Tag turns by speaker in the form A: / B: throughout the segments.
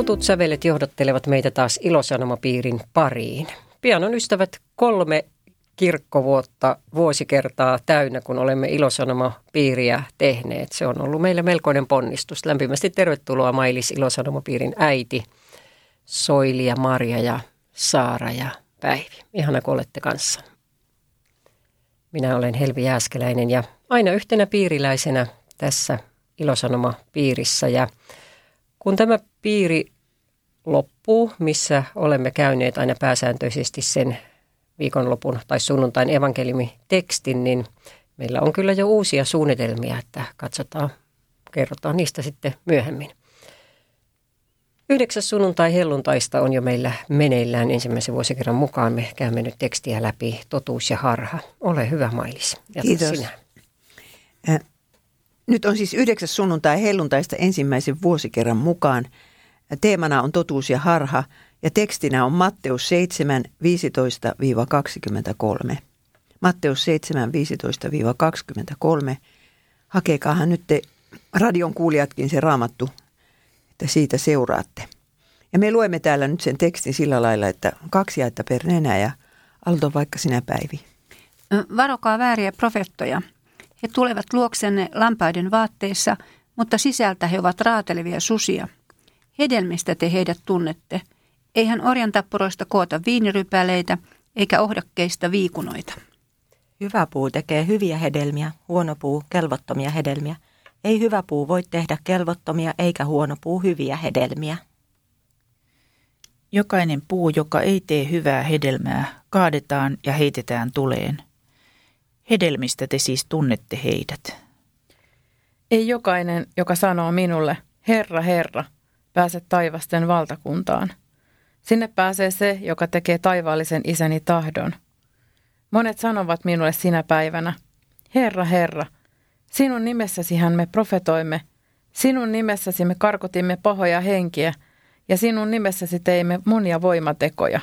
A: Tutut sävelet johdattelevat meitä taas Ilosanomapiirin pariin. Pian on ystävät 3 kirkkovuotta vuosikertaa täynnä, kun olemme Ilosanomapiiriä tehneet. Se on ollut meille melkoinen ponnistus. Lämpimästi tervetuloa Mailis Ilosanomapiirin äiti, Soili ja Marja ja Saara ja Päivi. Ihana, kun olette kanssa. Minä olen Helvi Jääskeläinen ja aina yhtenä piiriläisenä tässä Ilosanomapiirissä. Ja kun tämä piiri loppuu, missä olemme käyneet aina pääsääntöisesti sen viikonlopun tai sunnuntain evankeliumitekstin, niin meillä on kyllä jo uusia suunnitelmia, että kerrotaan niistä sitten myöhemmin. 9. sunnuntai helluntaista on jo meillä meneillään ensimmäisen vuosikerran mukaan. Me käymme nyt tekstiä läpi, totuus ja harha. Ole hyvä, Mailis.
B: Kiitos.
A: Sinä.
B: Nyt on siis 9. sunnuntai helluntaista ensimmäisen vuosikerran mukaan. Teemana on totuus ja harha ja tekstinä on Matteus 7, 15-23. Matteus 7, 15-23. Hakekaahan nyt te radion kuulijatkin se Raamattu, että siitä seuraatte. Ja me luemme täällä nyt sen tekstin sillä lailla, että 2 jaetta per nenä ja aloita vaikka sinä, Päivi.
C: Varokaa vääriä profeettoja. He tulevat luoksenne lampaiden vaatteissa, mutta sisältä he ovat raatelevia susia. Hedelmistä te heidät tunnette. Eihän orjantappuroista koota viinirypäleitä eikä ohdakkeista viikunoita.
D: Hyvä puu tekee hyviä hedelmiä, huono puu kelvottomia hedelmiä. Ei hyvä puu voi tehdä kelvottomia eikä huono puu hyviä hedelmiä.
E: Jokainen puu, joka ei tee hyvää hedelmää, kaadetaan ja heitetään tuleen. Hedelmistä te siis tunnette heidät.
F: Ei jokainen, joka sanoo minulle, Herra, Herra, pääse taivasten valtakuntaan. Sinne pääsee se, joka tekee taivaallisen isäni tahdon. Monet sanovat minulle sinä päivänä, Herra, Herra, sinun nimessäsihän me profetoimme, sinun nimessäsi me karkotimme pahoja henkiä ja sinun nimessäsi teimme monia voimatekoja.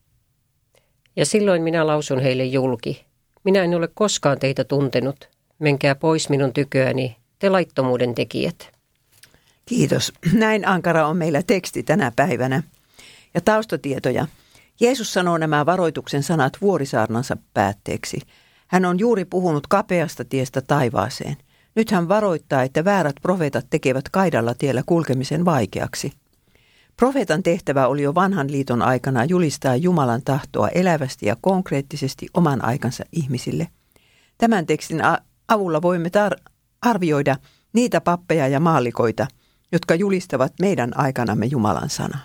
A: Ja silloin minä lausun heille julki. Minä en ole koskaan teitä tuntenut. Menkää pois minun tyköäni, te laittomuuden tekijät.
B: Kiitos. Näin ankara on meillä teksti tänä päivänä. Ja taustatietoja. Jeesus sanoo nämä varoituksen sanat vuorisaarnansa päätteeksi. Hän on juuri puhunut kapeasta tiestä taivaaseen. Nyt hän varoittaa, että väärät profeetat tekevät kaidalla tiellä kulkemisen vaikeaksi. Profeetan tehtävä oli jo vanhan liiton aikana julistaa Jumalan tahtoa elävästi ja konkreettisesti oman aikansa ihmisille. Tämän tekstin avulla voimme arvioida niitä pappeja ja maallikoita, jotka julistavat meidän aikanamme Jumalan sanaa.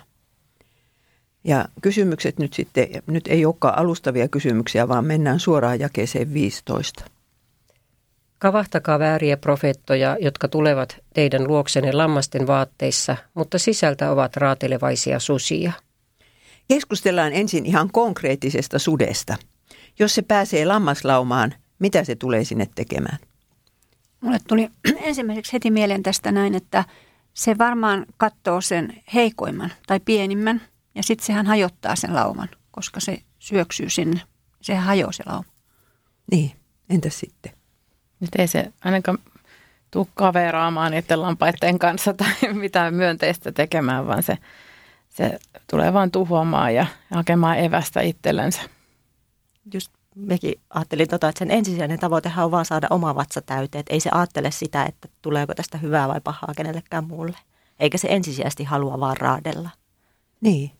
B: Ja kysymykset nyt ei olekaan alustavia kysymyksiä, vaan mennään suoraan jakeeseen 15.
A: Kavahtakaa vääriä profeettoja, jotka tulevat teidän luoksenne lammasten vaatteissa, mutta sisältä ovat raatelevaisia susia.
B: Keskustellaan ensin ihan konkreettisesta sudesta. Jos se pääsee lammaslaumaan, mitä se tulee sinne tekemään?
C: Mulle tuli ensimmäiseksi heti mieleen tästä näin, että se varmaan katsoo sen heikoimman tai pienimmän ja sitten sehän hajottaa sen lauman, koska se syöksyy sinne. Sehän hajoaa se lauma.
B: Niin, entäs sitten?
F: Nyt ei se ainakaan tule kaveraamaan niiden lampaiden kanssa tai mitään myönteistä tekemään, vaan se tulee vaan ja hakemaan evästä itsellensä.
D: Just mekin ajattelin, että sen ensisijainen tavoitehan on vaan saada oma vatsa täyteen. Ei se ajattele sitä, että tuleeko tästä hyvää vai pahaa kenellekään muulle. Eikä se ensisijaisesti halua vaan raadella.
B: Niin.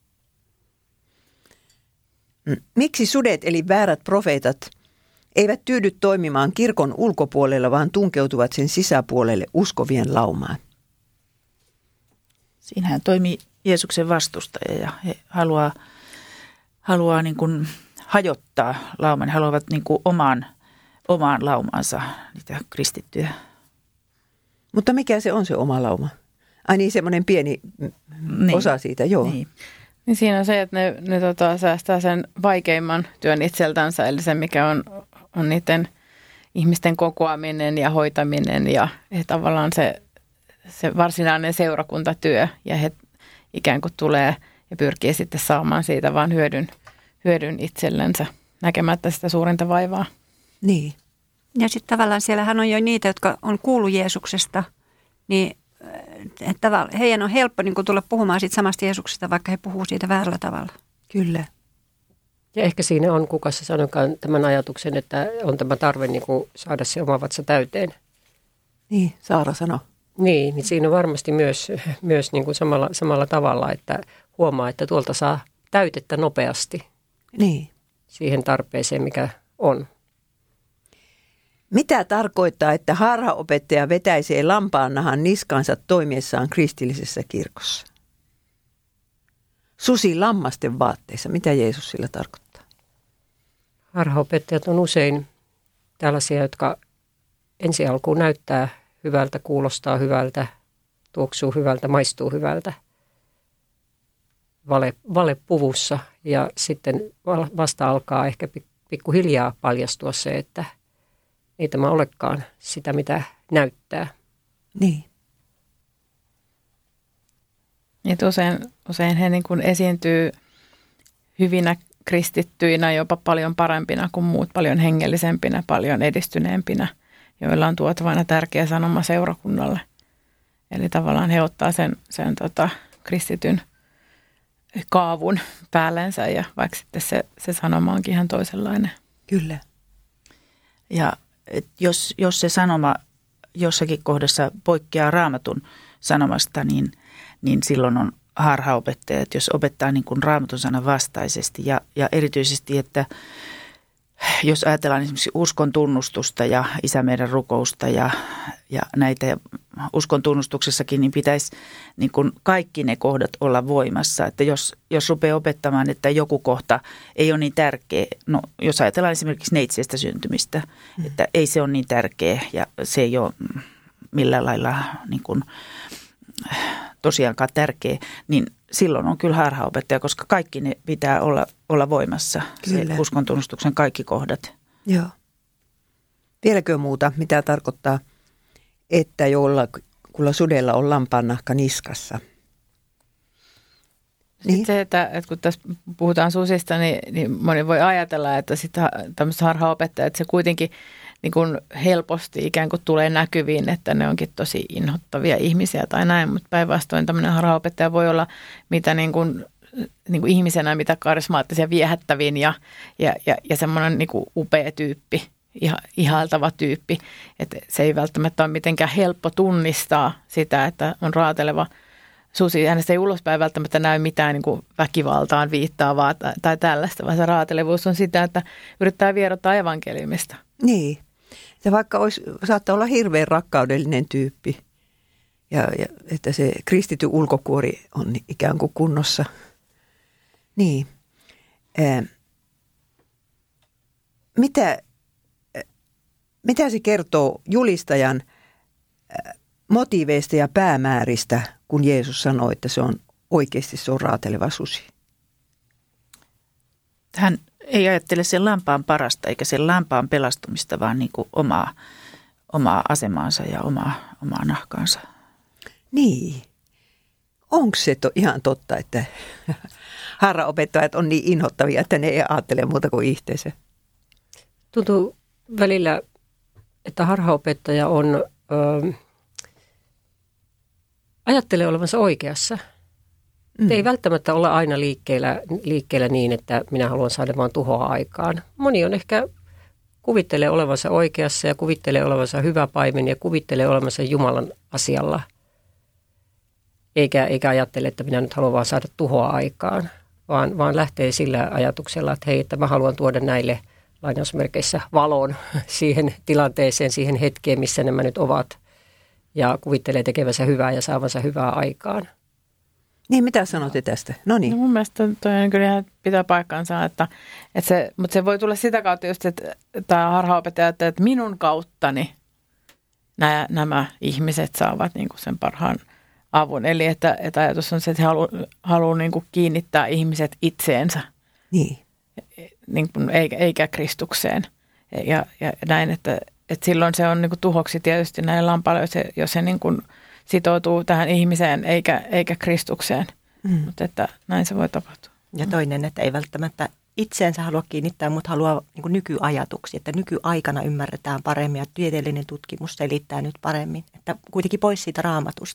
B: Miksi sudet eli väärät profeetat eivät tyydy toimimaan kirkon ulkopuolella, vaan tunkeutuvat sen sisäpuolelle uskovien laumaan?
E: Siinähän toimii Jeesuksen vastustaja ja he haluaa niin kuin hajottaa lauman. He haluavat niin kuin omaan laumaansa niitä kristittyjä.
B: Mutta mikä se on se oma lauma? Ai niin, semmoinen pieni osa siitä, joo.
F: Niin siinä on se, että ne säästää sen vaikeimman työn itseltänsä, eli se mikä on niiden ihmisten kokoaminen ja hoitaminen ja tavallaan se varsinainen seurakuntatyö ja he ikään kuin tulee ja pyrkii sitten saamaan siitä vaan hyödyn itsellensä näkemättä sitä suurinta vaivaa.
B: Niin.
C: Ja sitten tavallaan siellähän on jo niitä, jotka on kuullut Jeesuksesta, niin heidän on helppo niin kuin tulla puhumaan siitä samasta Jeesuksesta, vaikka he puhuu siitä väärällä tavalla.
B: Kyllä.
A: Ja ehkä siinä on, kuka se sanokaan tämän ajatuksen, että on tämä tarve niin kuin saada se oma vatsa täyteen.
B: Niin, Saara sanoi.
A: Niin siinä on varmasti myös niin kuin samalla tavalla, että huomaa, että tuolta saa täytettä nopeasti
B: Niin.
A: siihen tarpeeseen, mikä on.
B: Mitä tarkoittaa, että harhaopettaja vetäisee lampaannahan niskansa toimiessaan kristillisessä kirkossa? Susi lammasten vaatteissa. Mitä Jeesus sillä tarkoittaa?
A: Harhaopettajat on usein tällaisia, jotka ensi alkuun näyttää hyvältä, kuulostaa hyvältä, tuoksuu hyvältä, maistuu hyvältä valepuvussa. Ja sitten vasta alkaa ehkä pikkuhiljaa paljastua se, että ei tämä olekaan sitä, mitä näyttää.
B: Niin.
F: Että usein he niin kuin esiintyy hyvinä kristittyinä, jopa paljon parempina kuin muut, paljon hengellisempinä, paljon edistyneempinä, joilla on tuotavana tärkeä sanoma seurakunnalle. Eli tavallaan he ottaa sen kristityn kaavun päällensä ja vaikka sitten se sanoma onkin ihan toisenlainen.
B: Kyllä.
E: Ja jos se sanoma jossakin kohdassa poikkeaa Raamatun sanomasta, niin silloin on harhaopettajat, jos opettaa niin kuin Raamatun sanan vastaisesti ja erityisesti, että jos ajatellaan esimerkiksi uskon tunnustusta ja Isä meidän rukousta ja näitä uskon tunnustuksessakin, niin pitäisi niin kuin kaikki ne kohdat olla voimassa. Että jos rupeaa opettamaan, että joku kohta ei ole niin tärkeä, no jos ajatellaan esimerkiksi neitsestä syntymistä, että ei se ole niin tärkeä ja se ei ole millään lailla niin kuin tosiaankaan tärkeä, niin silloin on kyllä harhaopettaja, koska kaikki ne pitää olla voimassa, se uskon tunnustuksen kaikki kohdat.
B: Joo. Vieläkö muuta, mitä tarkoittaa, että jollakulla sudella on lampaannahka niskassa?
F: Niin. Se, että kun tässä puhutaan susista, niin moni voi ajatella, että tämmöiset harhaopettajat, se kuitenkin niin kuin helposti ikään kuin tulee näkyviin, että ne onkin tosi inhottavia ihmisiä tai näin, mutta päinvastoin tämmöinen harhaopettaja voi olla mitä niin kuin ihmisenä, mitä karismaattisia viehättävin ja semmoinen niin kuin upea tyyppi, ihailtava tyyppi, että se ei välttämättä ole mitenkään helppo tunnistaa sitä, että on raateleva susi. Hänestä ei ulospäin välttämättä näy mitään niin kuin väkivaltaan viittaavaa tai tällaista, vaan se raatelevuus on sitä, että yrittää vierottaa evankeliumista.
B: Niin. Ja vaikka saattaa olla hirveän rakkaudellinen tyyppi ja että se kristitty ulkokuori on ikään kuin kunnossa. Niin. Mitä se kertoo julistajan motiiveista ja päämääristä, kun Jeesus sanoi, että se on raateleva susi?
E: Hän ei ajattele sen lampaan parasta eikä sen lampaan pelastumista, vaan niin kuin omaa asemaansa ja omaa nahkaansa.
B: Niin. Onko se ihan totta, että harhaopettajat on niin inhottavia, että ne ei ajattele muuta kuin itseensä?
A: Tuntuu välillä, että harhaopettaja ajattelee olevansa oikeassa. Ei välttämättä olla aina liikkeellä niin, että minä haluan saada vaan tuhoa aikaan. Moni on ehkä kuvittelee olevansa oikeassa ja kuvittelee olevansa hyvä paimen ja kuvittelee olevansa Jumalan asialla. Eikä ajattele, että minä nyt haluan vaan saada tuhoa aikaan, vaan lähtee sillä ajatuksella, että hei, että mä haluan tuoda näille lainausmerkeissä valon siihen tilanteeseen, siihen hetkeen, missä nämä nyt ovat. Ja kuvittelee tekevänsä hyvää ja saavansa hyvää aikaan.
B: Niin, mitä sanotte tästä? No niin.
F: No mun mielestä toi on kyllä ihan pitää paikkansa, mutta se voi tulla sitä kautta just, että tämä harhaopettaja, että minun kauttani nämä ihmiset saavat niin kuin sen parhaan avun. Eli että ajatus on se, että he haluaa niin kuin kiinnittää ihmiset itseensä, niin kuin, eikä Kristukseen. Ja näin, että silloin se on niin kuin tuhoksi tietysti näille lampaille, jos se niin kuin sitoutuu tähän ihmiseen eikä Kristukseen, mutta että näin se voi tapahtua.
D: Ja toinen, että ei välttämättä itseensä halua kiinnittää, mutta haluaa niin kuin nykyajatuksia, että nykyaikana ymmärretään paremmin ja tieteellinen tutkimus selittää nyt paremmin, että kuitenkin pois siitä Raamatusta.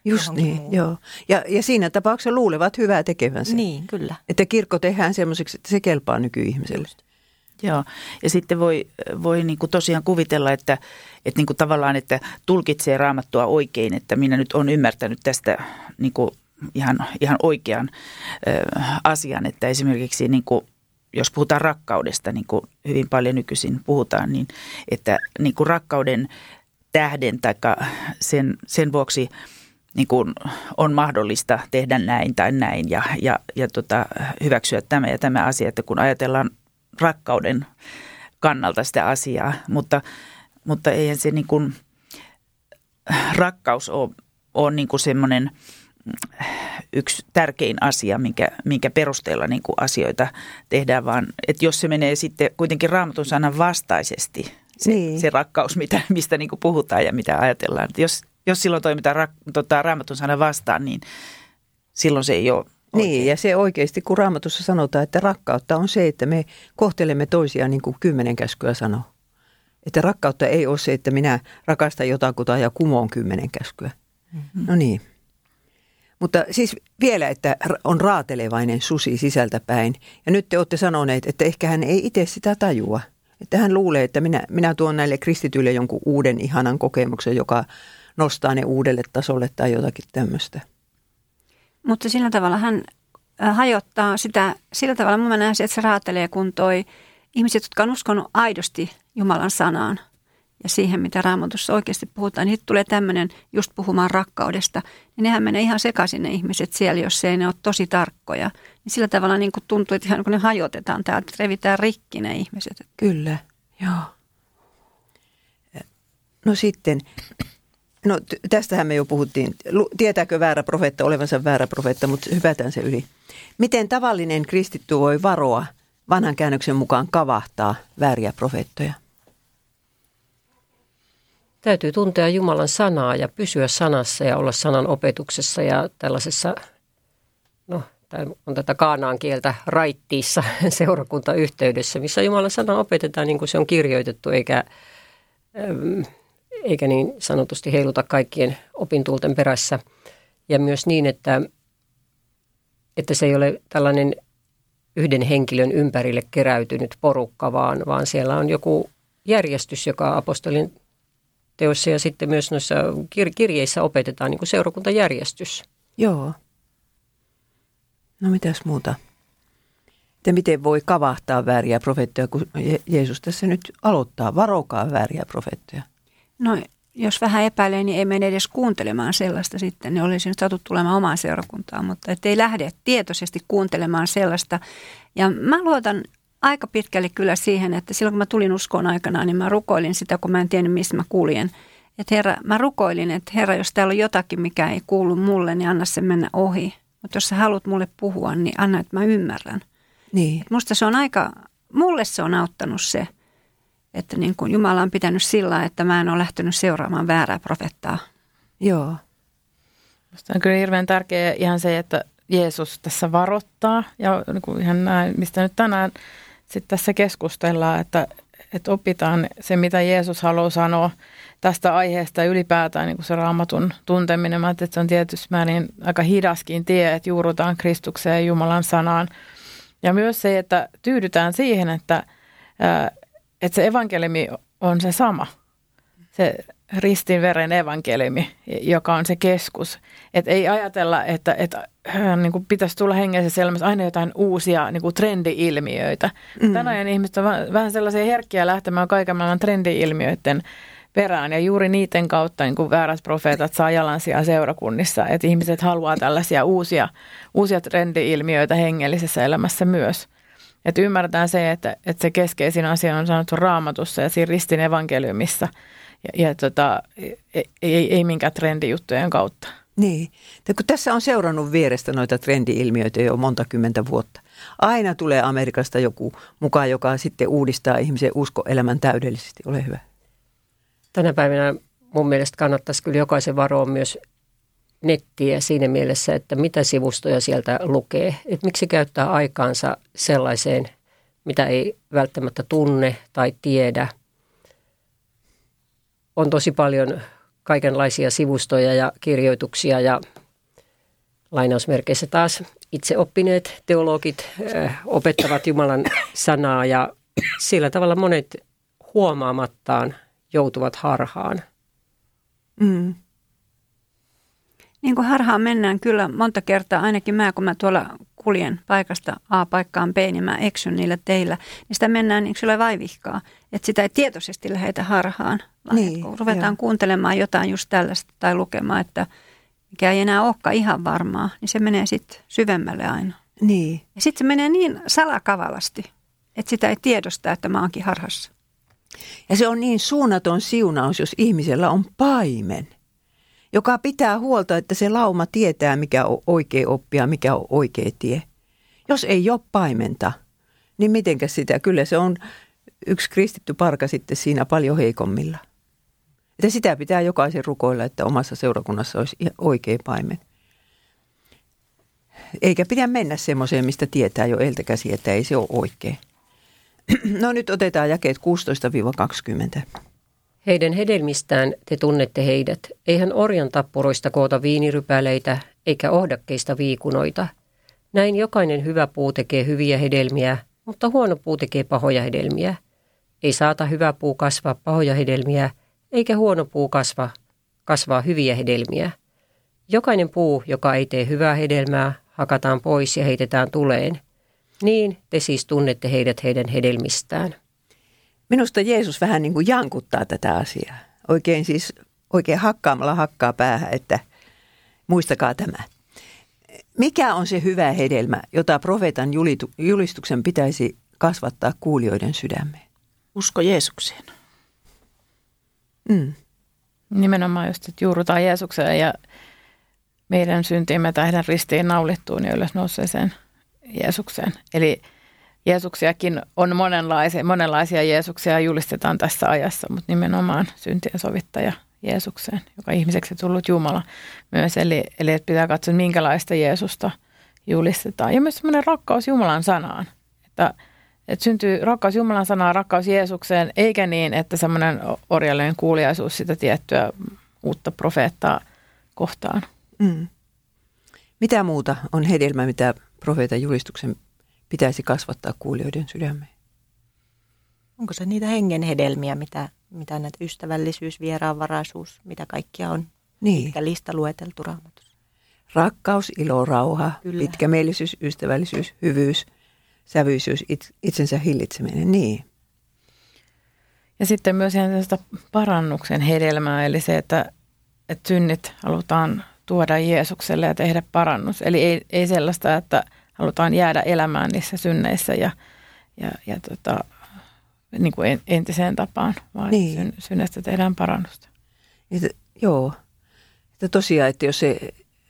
B: Just niin, joo. Ja siinä tapauksessa luulevat hyvää tekevänsä.
D: Niin, kyllä.
B: Että kirkko tehdään semmoiseksi, että se kelpaa nykyihmiselle.
E: Joo, ja sitten voi niin kuin tosiaan kuvitella, että niin kuin tavallaan, että tulkitsee Raamattua oikein, että minä nyt olen ymmärtänyt tästä niin kuin ihan oikean asian, että esimerkiksi niin kuin, jos puhutaan rakkaudesta, niin kuin hyvin paljon nykyisin puhutaan, niin että niin kuin rakkauden tähden tai sen vuoksi niin kuin on mahdollista tehdä näin tai näin ja hyväksyä tämä ja tämä asia, että kun ajatellaan rakkauden kannalta sitä asiaa, mutta eihän se niin kuin, rakkaus ole niin kuin semmoinen yksi tärkein asia, minkä perusteella niin kuin asioita tehdään, vaan että jos se menee sitten kuitenkin Raamatun sanan vastaisesti, se rakkaus, mistä niin kuin puhutaan ja mitä ajatellaan. Että jos silloin toimitaan Raamatun sanan vastaan, niin silloin se ei ole oikein.
B: Niin, ja se oikeasti, kun Raamatussa sanotaan, että rakkautta on se, että me kohtelemme toisiaan niin kuin 10 käskyä sanoo. Että rakkautta ei ole se, että minä rakastan jotakuta ja kumoon 10 käskyä. Mm-hmm. No niin. Mutta siis vielä, että on raatelevainen susi sisältäpäin. Ja nyt te olette sanoneet, että ehkä hän ei itse sitä tajua. Että hän luulee, että minä tuon näille kristityille jonkun uuden ihanan kokemuksen, joka nostaa ne uudelle tasolle tai jotakin tämmöistä.
C: Mutta sillä tavalla hän hajottaa sitä, sillä tavalla minä näen, että se raatelee, kun toi ihmiset, jotka on uskonut aidosti Jumalan sanaan ja siihen, mitä Raamatussa oikeasti puhutaan, niin tulee tämmöinen just puhumaan rakkaudesta, niin nehän menee ihan sekaisin ne ihmiset siellä, jos ei ne ole tosi tarkkoja. Niin sillä tavalla niin kuin tuntuu, että ihan kun ne hajotetaan täältä, revitään rikki ne ihmiset.
B: Kyllä, joo. No sitten, tästähän me jo puhuttiin. Tietääkö väärä profeetta olevansa väärä profeetta, mutta hypätään se yli. Miten tavallinen kristitty voi varoa vanhan käännöksen mukaan kavahtaa vääriä profeettoja?
A: Täytyy tuntea Jumalan sanaa ja pysyä sanassa ja olla sanan opetuksessa ja tällaisessa, on tätä kaanaan kieltä raittiissa seurakuntayhteydessä, missä Jumalan sana opetetaan niin kuin se on kirjoitettu, eikä niin sanotusti heiluta kaikkien opintulten perässä. Ja myös niin, että se ei ole tällainen yhden henkilön ympärille keräytynyt porukka, vaan siellä on joku järjestys, joka apostolin teoissa ja sitten myös noissa kirjeissä opetetaan niin kuin seurakuntajärjestys.
B: Joo. No mitäs muuta? Että miten voi kavahtaa vääriä profeettoja, kun Jeesus tässä nyt aloittaa, varokaa vääriä profeettoja?
C: No jos vähän epäilee, niin ei mene edes kuuntelemaan sellaista sitten. Ne olisi nyt saatu tulemaan omaan seurakuntaan, mutta ei lähde tietoisesti kuuntelemaan sellaista. Ja mä luotan aika pitkälle kyllä siihen, että silloin kun mä tulin uskoon aikanaan, niin mä rukoilin sitä, kun mä en tiennyt, mistä mä kuljen. Että Herra, mä rukoilin, että Herra, jos täällä on jotakin, mikä ei kuulu mulle, niin anna sen mennä ohi. Mutta jos sä haluat mulle puhua, niin anna, että mä ymmärrän.
B: Niin.
C: Et musta se on mulle se on auttanut se, että niin kuin Jumala on pitänyt sillä, että mä en ole lähtenyt seuraamaan väärää profettaa.
B: Joo.
F: Musta on kyllä hirveän tärkeää ihan se, että Jeesus tässä varoittaa ja niin kuin ihan näin, mistä nyt tänään sitten tässä keskustellaan, että opitaan se, mitä Jeesus haluaa sanoa tästä aiheesta ja ylipäätään niin kuin se Raamatun tunteminen. Mä että se on tietysti määrin aika hidaskin tie, että juurrutaan Kristukseen ja Jumalan sanaan. Ja myös se, että tyydytään siihen, että se evankeliumi on se sama, se ristinveren evankeliumi, joka on se keskus. Että ei ajatella, että niin kuin pitäisi tulla hengellisessä elämässä aina jotain uusia niin kuin trendi-ilmiöitä. Tänä ajan ihmiset on vähän sellaisia herkkiä lähtemään kaiken maailman trendi-ilmiöiden perään. Ja juuri niiden kautta niin kuin väärät profeetat saa jalansijaa seurakunnissa. Että ihmiset haluaa tällaisia uusia trendi-ilmiöitä hengellisessä elämässä myös. Että ymmärretään se, että se keskeisin asia on sanottu Raamatussa ja siinä ristin evankeliumissa. Ei minkään trendijuttujen kautta.
B: Niin. Kun tässä on seurannut vierestä noita trendi-ilmiöitä jo monta kymmentä vuotta. Aina tulee Amerikasta joku mukaan, joka sitten uudistaa ihmisen uskoelämän täydellisesti. Ole hyvä.
A: Tänä päivänä mun mielestä kannattaisi kyllä jokaisen varoa myös nettiä siinä mielessä, että mitä sivustoja sieltä lukee. Että miksi käyttää aikaansa sellaiseen, mitä ei välttämättä tunne tai tiedä. On tosi paljon kaikenlaisia sivustoja ja kirjoituksia ja lainausmerkeissä taas itseoppineet teologit opettavat Jumalan sanaa ja sillä tavalla monet huomaamattaan joutuvat harhaan.
B: Mm.
C: Niin kuin harhaan mennään kyllä monta kertaa, ainakin kun mä tuolla kuljen paikasta A paikkaan B, niin mä eksyn niillä teillä. Niin sitä mennään niin sillä vaivihkaa, että sitä ei tietoisesti lähetä harhaan. Vaan
B: Niin,
C: kun ruvetaan kuuntelemaan jotain just tällaista tai lukemaan, että mikä ei enää olekaan ihan varmaa, niin se menee sitten syvemmälle aina.
B: Niin.
C: Ja sitten se menee niin salakavalasti, että sitä ei tiedosta, että mä oonkin harhassa.
B: Ja se on niin suunnaton siunaus, jos ihmisellä on paimen, joka pitää huolta, että se lauma tietää, mikä on oikea oppia, mikä on oikea tie. Jos ei ole paimenta, niin mitenkäs sitä? Kyllä se on yksi kristitty parka sitten siinä paljon heikommilla. Että sitä pitää jokaisen rukoilla, että omassa seurakunnassa olisi oikea paimen. Eikä pidä mennä semmoiseen, mistä tietää jo edeltäkäsi, että ei se ole oikein. No nyt otetaan jakeet 16-20.
A: Heidän hedelmistään te tunnette heidät. Eihän orjan tappuroista koota viinirypäleitä eikä ohdakkeista viikunoita. Näin jokainen hyvä puu tekee hyviä hedelmiä, mutta huono puu tekee pahoja hedelmiä. Ei saata hyvä puu kasvaa pahoja hedelmiä, eikä huono puu kasvaa hyviä hedelmiä. Jokainen puu, joka ei tee hyvää hedelmää, hakataan pois ja heitetään tuleen. Niin te siis tunnette heidät heidän hedelmistään.
B: Minusta Jeesus vähän niin kuin jankuttaa tätä asiaa. Oikein hakkaamalla hakkaa päähän, että muistakaa tämä. Mikä on se hyvä hedelmä, jota profeetan julistuksen pitäisi kasvattaa kuulijoiden sydämeen?
E: Usko Jeesukseen.
B: Mm.
F: Nimenomaan just, että juurutaan Jeesukseen ja meidän syntiimme tähden ristiin naulittuun ja ylösnouseeseen Jeesukseen. Eli Jeesuksiakin on monenlaisia Jeesuksia julistetaan tässä ajassa, mutta nimenomaan syntien sovittaja Jeesukseen, joka ihmiseksi tullut Jumala myös. Eli että pitää katsoa, minkälaista Jeesusta julistetaan. Ja myös semmoinen rakkaus Jumalan sanaan, että syntyy rakkaus Jumalan sanaan, rakkaus Jeesukseen, eikä niin, että semmoinen orjallinen kuuliaisuus sitä tiettyä uutta profeettaa kohtaan.
B: Mm. Mitä muuta on hedelmä, mitä profeetan julistuksen pitäisi kasvattaa kuulijoiden sydämeen?
D: Onko se niitä hengen hedelmiä, mitä näitä ystävällisyys, vieraanvaraisuus, mitä kaikkia on?
B: Niin.
D: Pitkä lista lueteltu Raamatussa.
B: Rakkaus, ilo, rauha,
D: Kyllä.
B: pitkämielisyys, ystävällisyys, hyvyys, sävyisyys, itsensä hillitseminen. Niin.
F: Ja sitten myös ihan sellaista parannuksen hedelmää, eli se, että synnit halutaan tuoda Jeesukselle ja tehdä parannus. Eli ei sellaista, että halutaan jäädä elämään niissä synneissä ja niin kuin entiseen tapaan, vaan niin. Synnestä tehdään parannusta.
B: Joo, että tosiaan, että jos se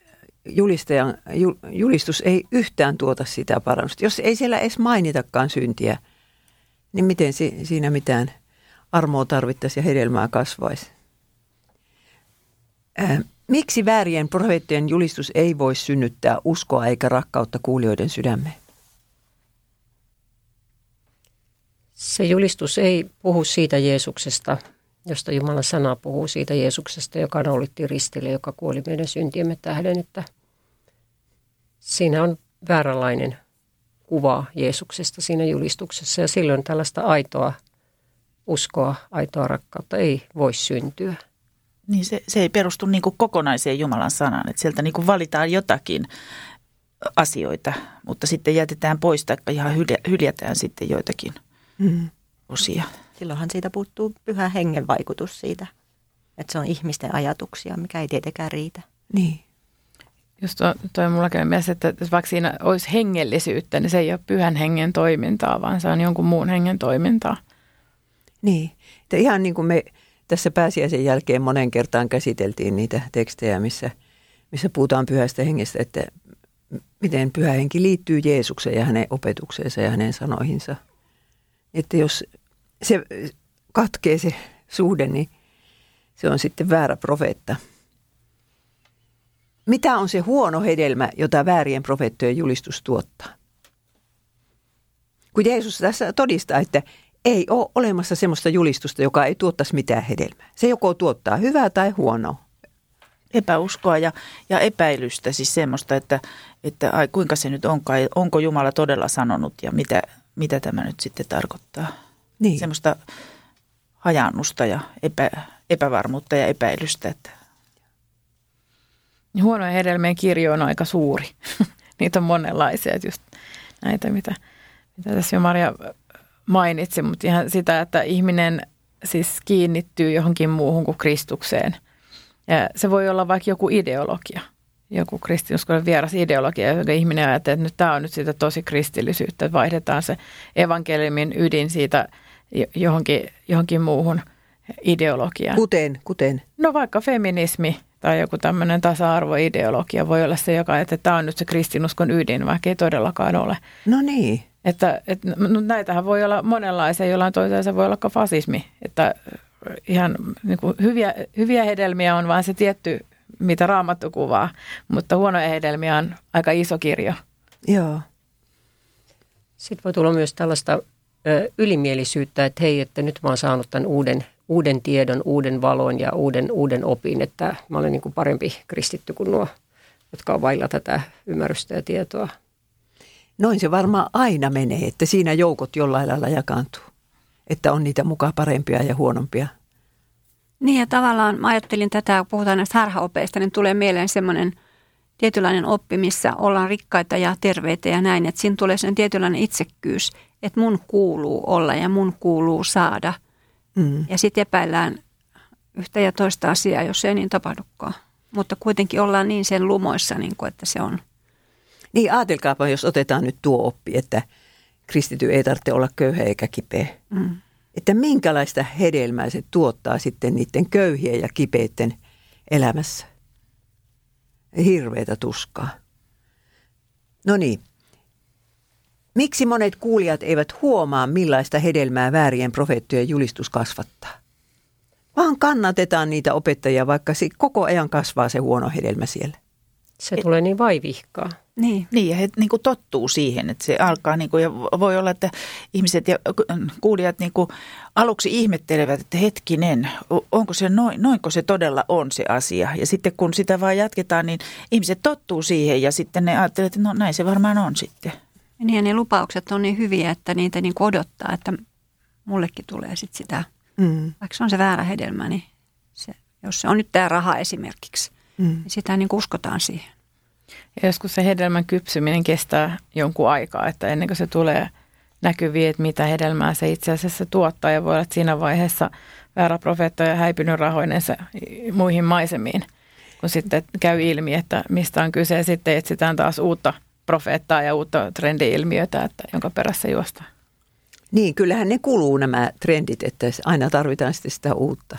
B: julistus ei yhtään tuota sitä parannusta, jos ei siellä edes mainitakaan syntiä, niin miten siinä mitään armoa tarvittaisiin ja hedelmää kasvaisi? Miksi väärien profeettien julistus ei voi synnyttää uskoa eikä rakkautta kuulijoiden sydämeen?
A: Se julistus ei puhu siitä Jeesuksesta, josta Jumalan sana puhuu siitä Jeesuksesta, joka naulittiin ristille, joka kuoli meidän syntiemme tähden. Että siinä on vääränlainen kuva Jeesuksesta siinä julistuksessa ja silloin tällaista aitoa uskoa, aitoa rakkautta ei voi syntyä.
E: Niin se ei perustu niin kuin kokonaiseen Jumalan sanaan, että sieltä niin kuin valitaan jotakin asioita, mutta sitten jätetään pois tai ihan hyljätään sitten joitakin osia.
D: Silloinhan siitä puuttuu pyhän hengen vaikutus siitä, että se on ihmisten ajatuksia, mikä ei tietenkään riitä.
B: Niin.
F: Just toi mulla käy mielessä, että vaikka siinä olisi hengellisyyttä, niin se ei ole pyhän hengen toimintaa, vaan se on jonkun muun hengen toimintaa.
B: Niin, että ihan niin kuin me tässä pääsiäisen jälkeen monen kertaan käsiteltiin niitä tekstejä, missä puhutaan pyhästä hengestä, että miten pyhä henki liittyy Jeesukseen ja hänen opetukseensa ja hänen sanoihinsa. Että jos se katkee se suhde, niin se on sitten väärä profeetta. Mitä on se huono hedelmä, jota väärien profeettojen julistus tuottaa? Kun Jeesus tässä todistaa, että ei ole olemassa semmoista julistusta, joka ei tuottaisi mitään hedelmää. Se joko tuottaa hyvää tai huonoa.
E: Epäuskoa ja epäilystä, siis semmoista, että ai, kuinka se nyt onkaan, onko Jumala todella sanonut ja mitä tämä nyt sitten tarkoittaa.
B: Niin.
E: Semmoista hajaannusta ja epävarmuutta ja epäilystä. Että.
F: Huonojen hedelmien kirjo on aika suuri. Niitä on monenlaisia, että just näitä, mitä tässä jo Maria mainitsi, mutta ihan sitä, että ihminen siis kiinnittyy johonkin muuhun kuin Kristukseen. Ja se voi olla vaikka joku ideologia, joku kristinuskoinen vieras ideologia, joka ihminen ajattelee, että nyt tämä on nyt sitä tosi kristillisyyttä, että vaihdetaan se evankeliumin ydin siitä johonkin muuhun ideologiaan.
B: Kuten?
F: No vaikka feminismi tai joku tämmöinen tasa-arvoideologia voi olla se, joka ajattelee, että tämä on nyt se kristinuskon ydin, vaikka ei todellakaan ole.
B: No niin.
F: Että näitähän voi olla monenlaisia, jollain toisella se voi olla fasismi, että ihan niin kuin hyviä hedelmiä on vaan se tietty, mitä Raamattu kuvaa, mutta huonoja hedelmiä on aika iso kirjo.
B: Joo.
A: Sitten voi tulla myös tällaista ylimielisyyttä, että hei, että nyt mä oon saanut tämän uuden tiedon, uuden valon ja uuden opin, että mä olen niin kuin parempi kristitty kuin nuo, jotka on vailla tätä ymmärrystä ja tietoa.
B: Noin se varmaan aina menee, että siinä joukot jollain lailla jakaantuu, että on niitä mukaan parempia ja huonompia.
C: Niin ja tavallaan mä ajattelin tätä, kun puhutaan näistä harhaopeista, niin tulee mieleen semmoinen tietynlainen oppi, missä ollaan rikkaita ja terveitä ja näin. Että siinä tulee semmoinen tietynlainen itsekkyys, että mun kuuluu olla ja mun kuuluu saada. Ja sitten epäillään yhtä ja toista asiaa, jos ei niin tapahdukaan. Mutta kuitenkin ollaan niin sen lumoissa, niin kuin, että se on.
B: Niin ajatelkaapa, jos otetaan nyt tuo oppi, että kristity ei tarvitse olla köyhä eikä kipeä. Että minkälaista hedelmää se tuottaa sitten niiden köyhien ja kipeiden elämässä. Hirveätä tuskaa. No niin. Miksi monet kuulijat eivät huomaa, millaista hedelmää väärien profeettojen julistus kasvattaa? Vaan kannatetaan niitä opettajia, vaikka koko ajan kasvaa se huono hedelmä siellä.
A: Se tulee niin vaivihkaa.
C: Niin,
E: ja he niin kuin tottuu siihen, että se alkaa, niin kuin, ja voi olla, että ihmiset ja kuulijat niin kuin aluksi ihmettelevät, että hetkinen, onko se noinko se todella on se asia. Ja sitten kun sitä vaan jatketaan, niin ihmiset tottuu siihen ja sitten ne ajattelevat, että no näin se varmaan on sitten.
C: niin ja ne lupaukset on niin hyviä, että niitä niin kuin odottaa, että mullekin tulee sitten sitä, vaikka se on se väärä hedelmä, niin jos se on nyt tämä raha esimerkiksi, niin sitä niin kuin uskotaan siihen.
F: Ja joskus se hedelmän kypsyminen kestää jonkun aikaa, että ennen kuin se tulee näkyviin, että mitä hedelmää se itse asiassa tuottaa. Ja voi olla, että siinä vaiheessa väärä profeetta on häipynyt rahoinensa muihin maisemiin, kun sitten käy ilmi, että mistä on kyse. Sitten etsitään taas uutta profeettaa ja uutta trendi-ilmiötä, että jonka perässä juostaan.
B: Niin, kyllähän ne kuluu nämä trendit, että aina tarvitaan sitten sitä uutta.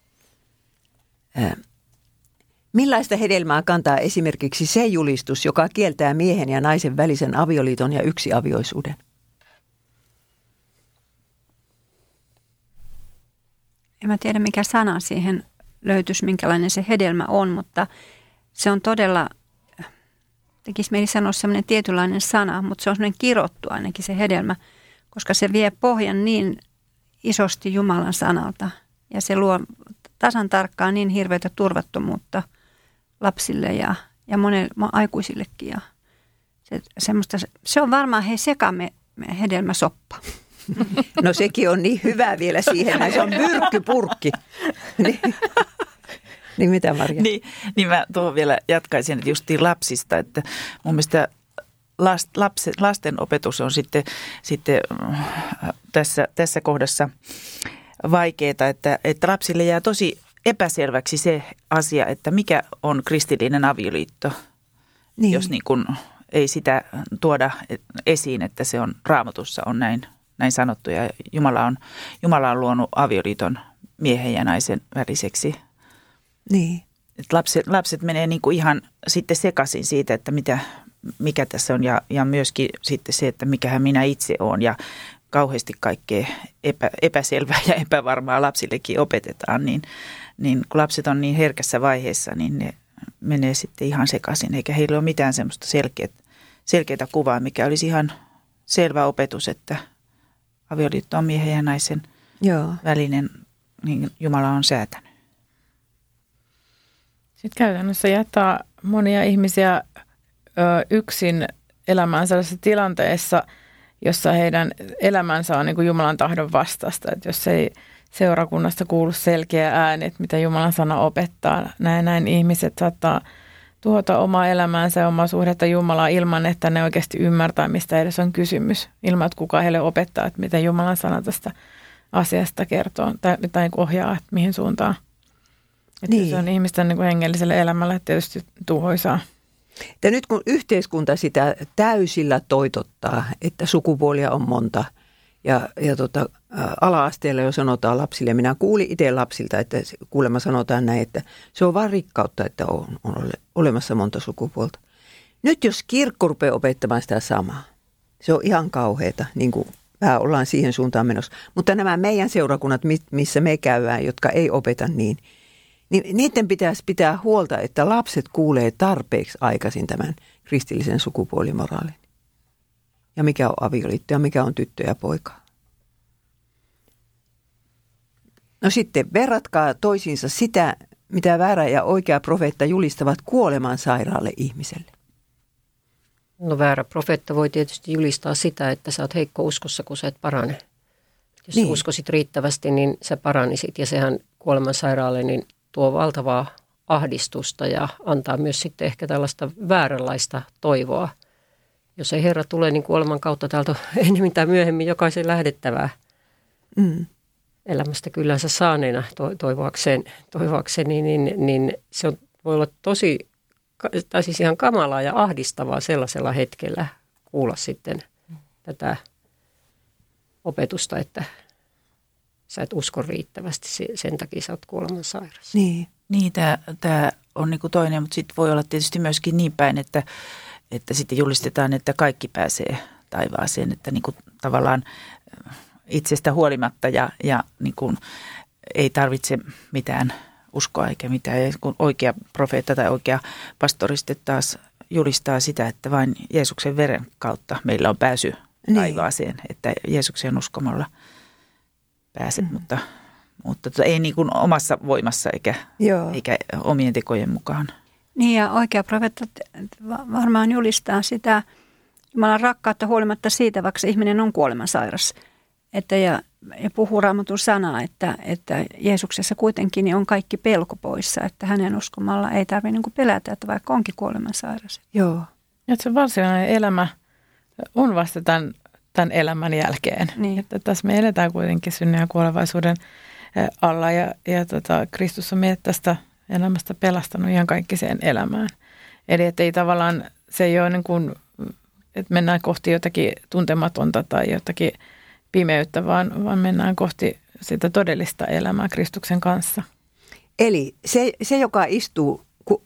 B: Millaista hedelmää kantaa esimerkiksi se julistus, joka kieltää miehen ja naisen välisen avioliiton ja yksiavioisuuden?
C: En mä tiedä, mikä sana siihen löytyisi, minkälainen se hedelmä on, mutta se on todella, tekisi mieli sanoa semmoinen tietynlainen sana, mutta se on semmoinen kirottu ainakin se hedelmä, koska se vie pohjan niin isosti Jumalan sanalta ja se luo tasan tarkkaan niin hirveätä turvattomuutta lapsille ja monille aikuisillekin. Ja se on varmaan sekamme hedelmäsoppa.
B: No sekin on niin hyvä vielä siihen, se on myrkkypurkki. Niin mitä Marja?
E: Niin mä tuohon vielä jatkaisin, että justiin lapsista, että mun mielestä lasten opetus on sitten tässä kohdassa vaikeaa, että lapsille jää tosi epäselväksi se asia, että mikä on kristillinen avioliitto, jos niin kuin ei sitä tuoda esiin, että se on Raamatussa on näin sanottu ja Jumala on luonut avioliiton miehen ja naisen väliseksi.
B: Niin.
E: Lapset menee niin kuin ihan sitten sekaisin siitä, että mikä tässä on ja myöskin sitten se, että mikähän minä itse olen ja kauheasti kaikkea epäselvää ja epävarmaa lapsillekin opetetaan, niin kun lapset on niin herkässä vaiheessa, niin ne menee sitten ihan sekaisin, eikä heillä ole mitään semmoista selkeää kuvaa, mikä olisi ihan selvä opetus, että avioliitto on miehen ja naisen välinen, niin Jumala on säätänyt.
F: Sitten käytännössä jättää monia ihmisiä yksin elämään sellaisessa tilanteessa, jossa heidän elämänsä on niin kuin Jumalan tahdon vastaista. Että jos ei seurakunnasta kuulu selkeä ääni, että mitä Jumalan sana opettaa, näin ihmiset saattaa tuhota omaa elämäänsä ja omaa suhdetta Jumalaa ilman, että ne oikeasti ymmärtää, mistä edes on kysymys. Ilman, että kukaan heille opettaa, että mitä Jumalan sana tästä asiasta kertoo tai ohjaa, että mihin suuntaan. Että se on ihmisten niin kuin hengelliselle elämälle tietysti tuhoisaa.
B: Ja nyt kun yhteiskunta sitä täysillä toitottaa, että sukupuolia on monta ja ala-asteella jo sanotaan lapsille, minä kuulin itse lapsilta, että kuulemma sanotaan näin, että se on vaan rikkautta, että on olemassa monta sukupuolta. Nyt jos kirkko rupeaa opettamaan sitä samaa, se on ihan kauheata, niin kuin vähän ollaan siihen suuntaan menossa. Mutta nämä meidän seurakunnat, missä me käydään, jotka ei opeta niin niiden pitäisi pitää huolta, että lapset kuulee tarpeeksi aikaisin tämän kristillisen sukupuolimoraalin. Ja mikä on avioliitto ja mikä on tyttö ja poika. No sitten verratkaa toisiinsa sitä, mitä väärä ja oikea profeetta julistavat kuoleman sairaalle ihmiselle.
A: No väärä profeetta voi tietysti julistaa sitä, että sä oot heikko uskossa, kun sä et parane. Jos niin uskoisit riittävästi, niin sä paranisit. Ja sehän kuoleman sairaalle niin tuo valtavaa ahdistusta ja antaa myös sitten ehkä tällaista vääränlaista toivoa. Jos ei Herra tule, niin kuoleman kautta täältä enemmän tai myöhemmin jokaisen lähdettävää elämästä kyllänsä saaneena toivoakseni, niin se voi olla tosi, tai siis ihan kamalaa ja ahdistavaa sellaisella hetkellä kuulla sitten tätä opetusta, että sä et usko riittävästi, sen takia sä oot kuolemansairas.
E: Niin tämä on niinku toinen, mutta sitten voi olla tietysti myöskin niin päin, että sitten julistetaan, että kaikki pääsee taivaaseen, että niinku tavallaan itsestä huolimatta ja niinku ei tarvitse mitään uskoa eikä mitään. Ja kun oikea profeetta tai oikea pastori sitten taas julistaa sitä, että vain Jeesuksen veren kautta meillä on pääsy taivaaseen, että Jeesuksen uskomalla pääset, mutta ei niin kuin omassa voimassa eikä omien tekojen mukaan.
C: Niin ja oikea profeetta varmaan julistaa sitä Jumalan rakkautta huolimatta siitä, vaikka ihminen on kuolemansairas. Että ja puhuu Raamatun sanaa, että Jeesuksessa kuitenkin on kaikki pelko poissa, että hänen uskomalla ei tarvitse niin kuin pelätä, että vaikka onkin kuolemansairas.
B: Joo.
F: Että se varsinainen elämä on vasta tämän elämän jälkeen. Niin. Että tässä me eletään kuitenkin synnin ja kuolevaisuuden alla ja Kristus on meidät tästä elämästä pelastanut ihan kaikkiseen elämään. Eli että ei tavallaan, se ei ole niin kuin, että mennään kohti jotakin tuntematonta tai jotakin pimeyttä, vaan mennään kohti sitä todellista elämää Kristuksen kanssa.
B: Eli se joka istuu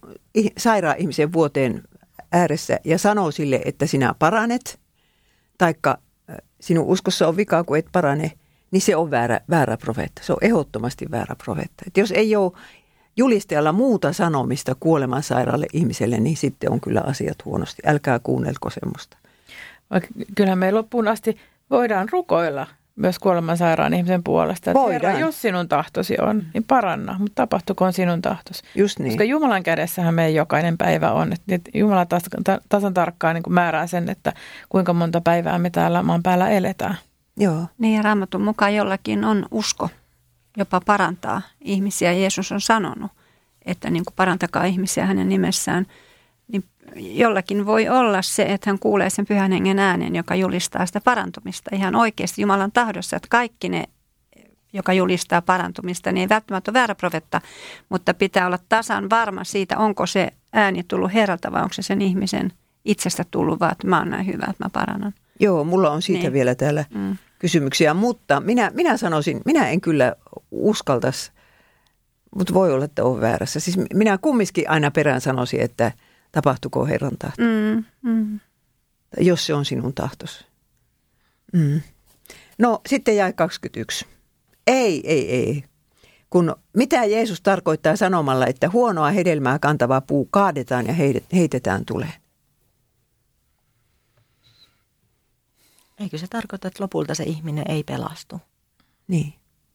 B: sairaan ihmisen vuoteen ääressä ja sanoo sille, että sinä paranet, taikka sinun uskossa on vikaa, kun et parane, niin se on väärä profeetta. Se on ehdottomasti väärä profeetta. Et jos ei ole julistajalla muuta sanomista kuolemansairaalle ihmiselle, niin sitten on kyllä asiat huonosti. Älkää kuunnelko semmoista.
F: Kyllähän me loppuun asti voidaan rukoilla myös kuolemansairaan ihmisen puolesta. Että Herra, jos sinun tahtosi on, niin paranna, mutta tapahtukoon sinun tahtosi.
B: Just niin.
F: Koska Jumalan kädessähän meidän jokainen päivä on. Että Jumala tasan tarkkaan niin kuin määrää sen, että kuinka monta päivää me täällä maan päällä eletään.
B: Joo.
C: Niin ja Raamatun mukaan jollakin on usko jopa parantaa ihmisiä. Jeesus on sanonut, että niin kuin parantakaa ihmisiä hänen nimessään. Niin jollakin voi olla se, että hän kuulee sen Pyhän Hengen äänen, joka julistaa sitä parantumista ihan oikeasti Jumalan tahdossa. Että kaikki ne, joka julistaa parantumista, niin ei välttämättä ole väärä profetta, mutta pitää olla tasan varma siitä, onko se ääni tullut Herralta vai onko se sen ihmisen itsestä tullut, vaan että mä oon näin hyvä, että mä parannan.
B: Joo, mulla on siitä vielä täällä kysymyksiä, mutta minä sanoisin, minä en kyllä uskaltaisi, mutta voi olla, että on väärässä. Siis minä kumminkin aina perään sanoisin, että tapahtuko Herran tahto, jos se on sinun tahtosi. No sitten jae 21. Ei. Kun mitä Jeesus tarkoittaa sanomalla, että huonoa hedelmää kantava puu kaadetaan ja heitetään tuleen?
D: Eikö se tarkoita, että lopulta se ihminen ei pelastu?
B: Niin.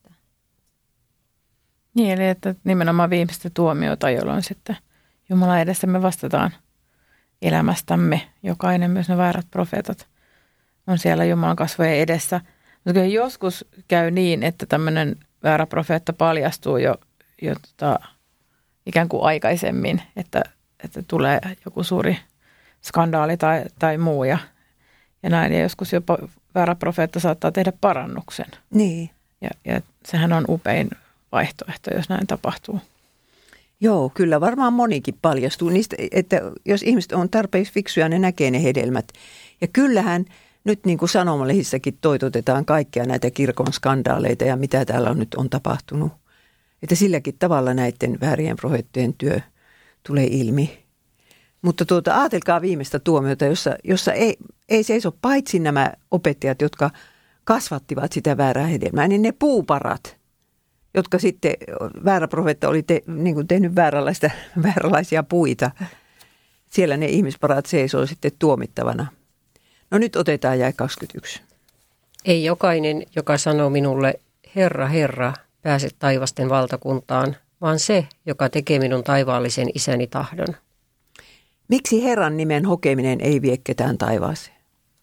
F: Niin, eli että nimenomaan viimeistä tuomiota, jolloin sitten Jumalan edessä me vastataan elämästämme. Jokainen, myös ne väärät profeetat, on siellä Jumalan kasvojen edessä. Mutta kyllä joskus käy niin, että tämmöinen väärä profeetta paljastuu jo ikään kuin aikaisemmin, että tulee joku suuri skandaali tai muu ja näin. Ja joskus jopa väärä profeetta saattaa tehdä parannuksen.
B: Niin.
F: Ja sehän on upein vaihtoehto, jos näin tapahtuu.
B: Joo, kyllä varmaan monikin paljastuu niistä, että jos ihmiset on tarpeeksi fiksuja, ne näkee ne hedelmät. Ja kyllähän nyt niin kuin sanomalehissäkin toitotetaan kaikkia näitä kirkon skandaaleita ja mitä täällä nyt on tapahtunut. Että silläkin tavalla näiden väärien profeettien työ tulee ilmi. Mutta ajatelkaa viimeistä tuomiota, jossa ei seiso paitsi nämä opettajat, jotka kasvattivat sitä väärää hedelmää, niin ne puuparat, jotka sitten väärä profeetta oli niin kuin tehnyt vääränlaisia puita. Siellä ne ihmisparat seisoo sitten tuomittavana. No nyt otetaan jae 21.
A: Ei jokainen, joka sanoo minulle, Herra, Herra, pääse taivasten valtakuntaan, vaan se, joka tekee minun taivaallisen isäni tahdon.
B: Miksi Herran nimen hokeminen ei vie ketään taivaaseen?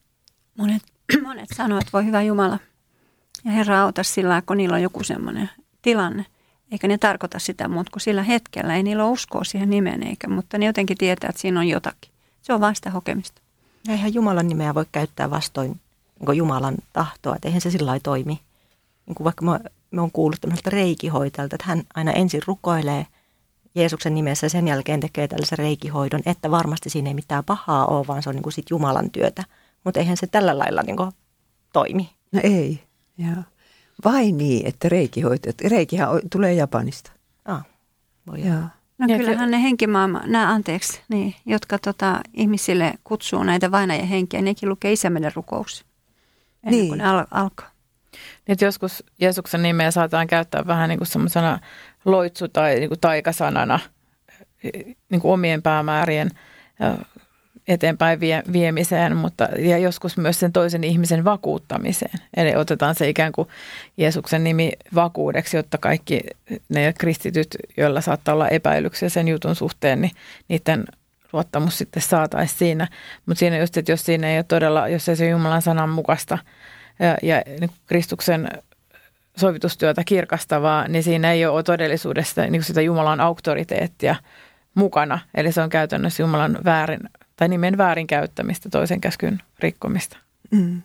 C: Monet sanoo, että voi hyvä Jumala. Ja Herra auta sillä, kun niillä on joku semmoinen tilanne. Eikä ne tarkoita sitä, mutta kun sillä hetkellä ei niillä ole uskoa siihen nimeen, mutta ne jotenkin tietää, että siinä on jotakin. Se on vain sitä hokemista.
D: Ja eihän Jumalan nimeä voi käyttää vastoin niin Jumalan tahtoa, että eihän se sillä lailla toimi. Niin kuin vaikka me on kuullut tämmöiseltä reikihoitajalta, että hän aina ensin rukoilee Jeesuksen nimessä ja sen jälkeen tekee tällaisen reikihoidon, että varmasti siinä ei mitään pahaa ole, vaan se on niin kuin sit Jumalan työtä. Mutta eihän se tällä lailla niin kuin toimi.
B: No ei, joo. Vai niin, että reikihän tulee Japanista.
D: Voi
B: joo.
C: No kyllähän ne henkimaailma, jotka ihmisille kutsuu näitä vainajien henkiä, nekin lukee isämenen rukous ennen kuin ne alkaa.
F: Niin, joskus Jeesuksen nimeä saataan käyttää vähän niin kuin semmoisena loitsu- tai niin kuin taikasanana niin kuin omien päämäärien eteenpäin viemiseen, ja joskus myös sen toisen ihmisen vakuuttamiseen. Eli otetaan se ikään kuin Jeesuksen nimi vakuudeksi, jotta kaikki ne kristityt, joilla saattaa olla epäilyksiä sen jutun suhteen, niin niiden luottamus sitten saataisiin siinä. Mutta siinä just, että jos siinä ei ole todella, jos ei se Jumalan sanan mukaista ja niin Kristuksen sovitustyötä kirkastavaa, niin siinä ei ole todellisuudessa niin sitä Jumalan auktoriteettia mukana. Eli se on käytännössä Jumalan nimen väärinkäyttämistä, toisen käskyn rikkomista.
B: Mm.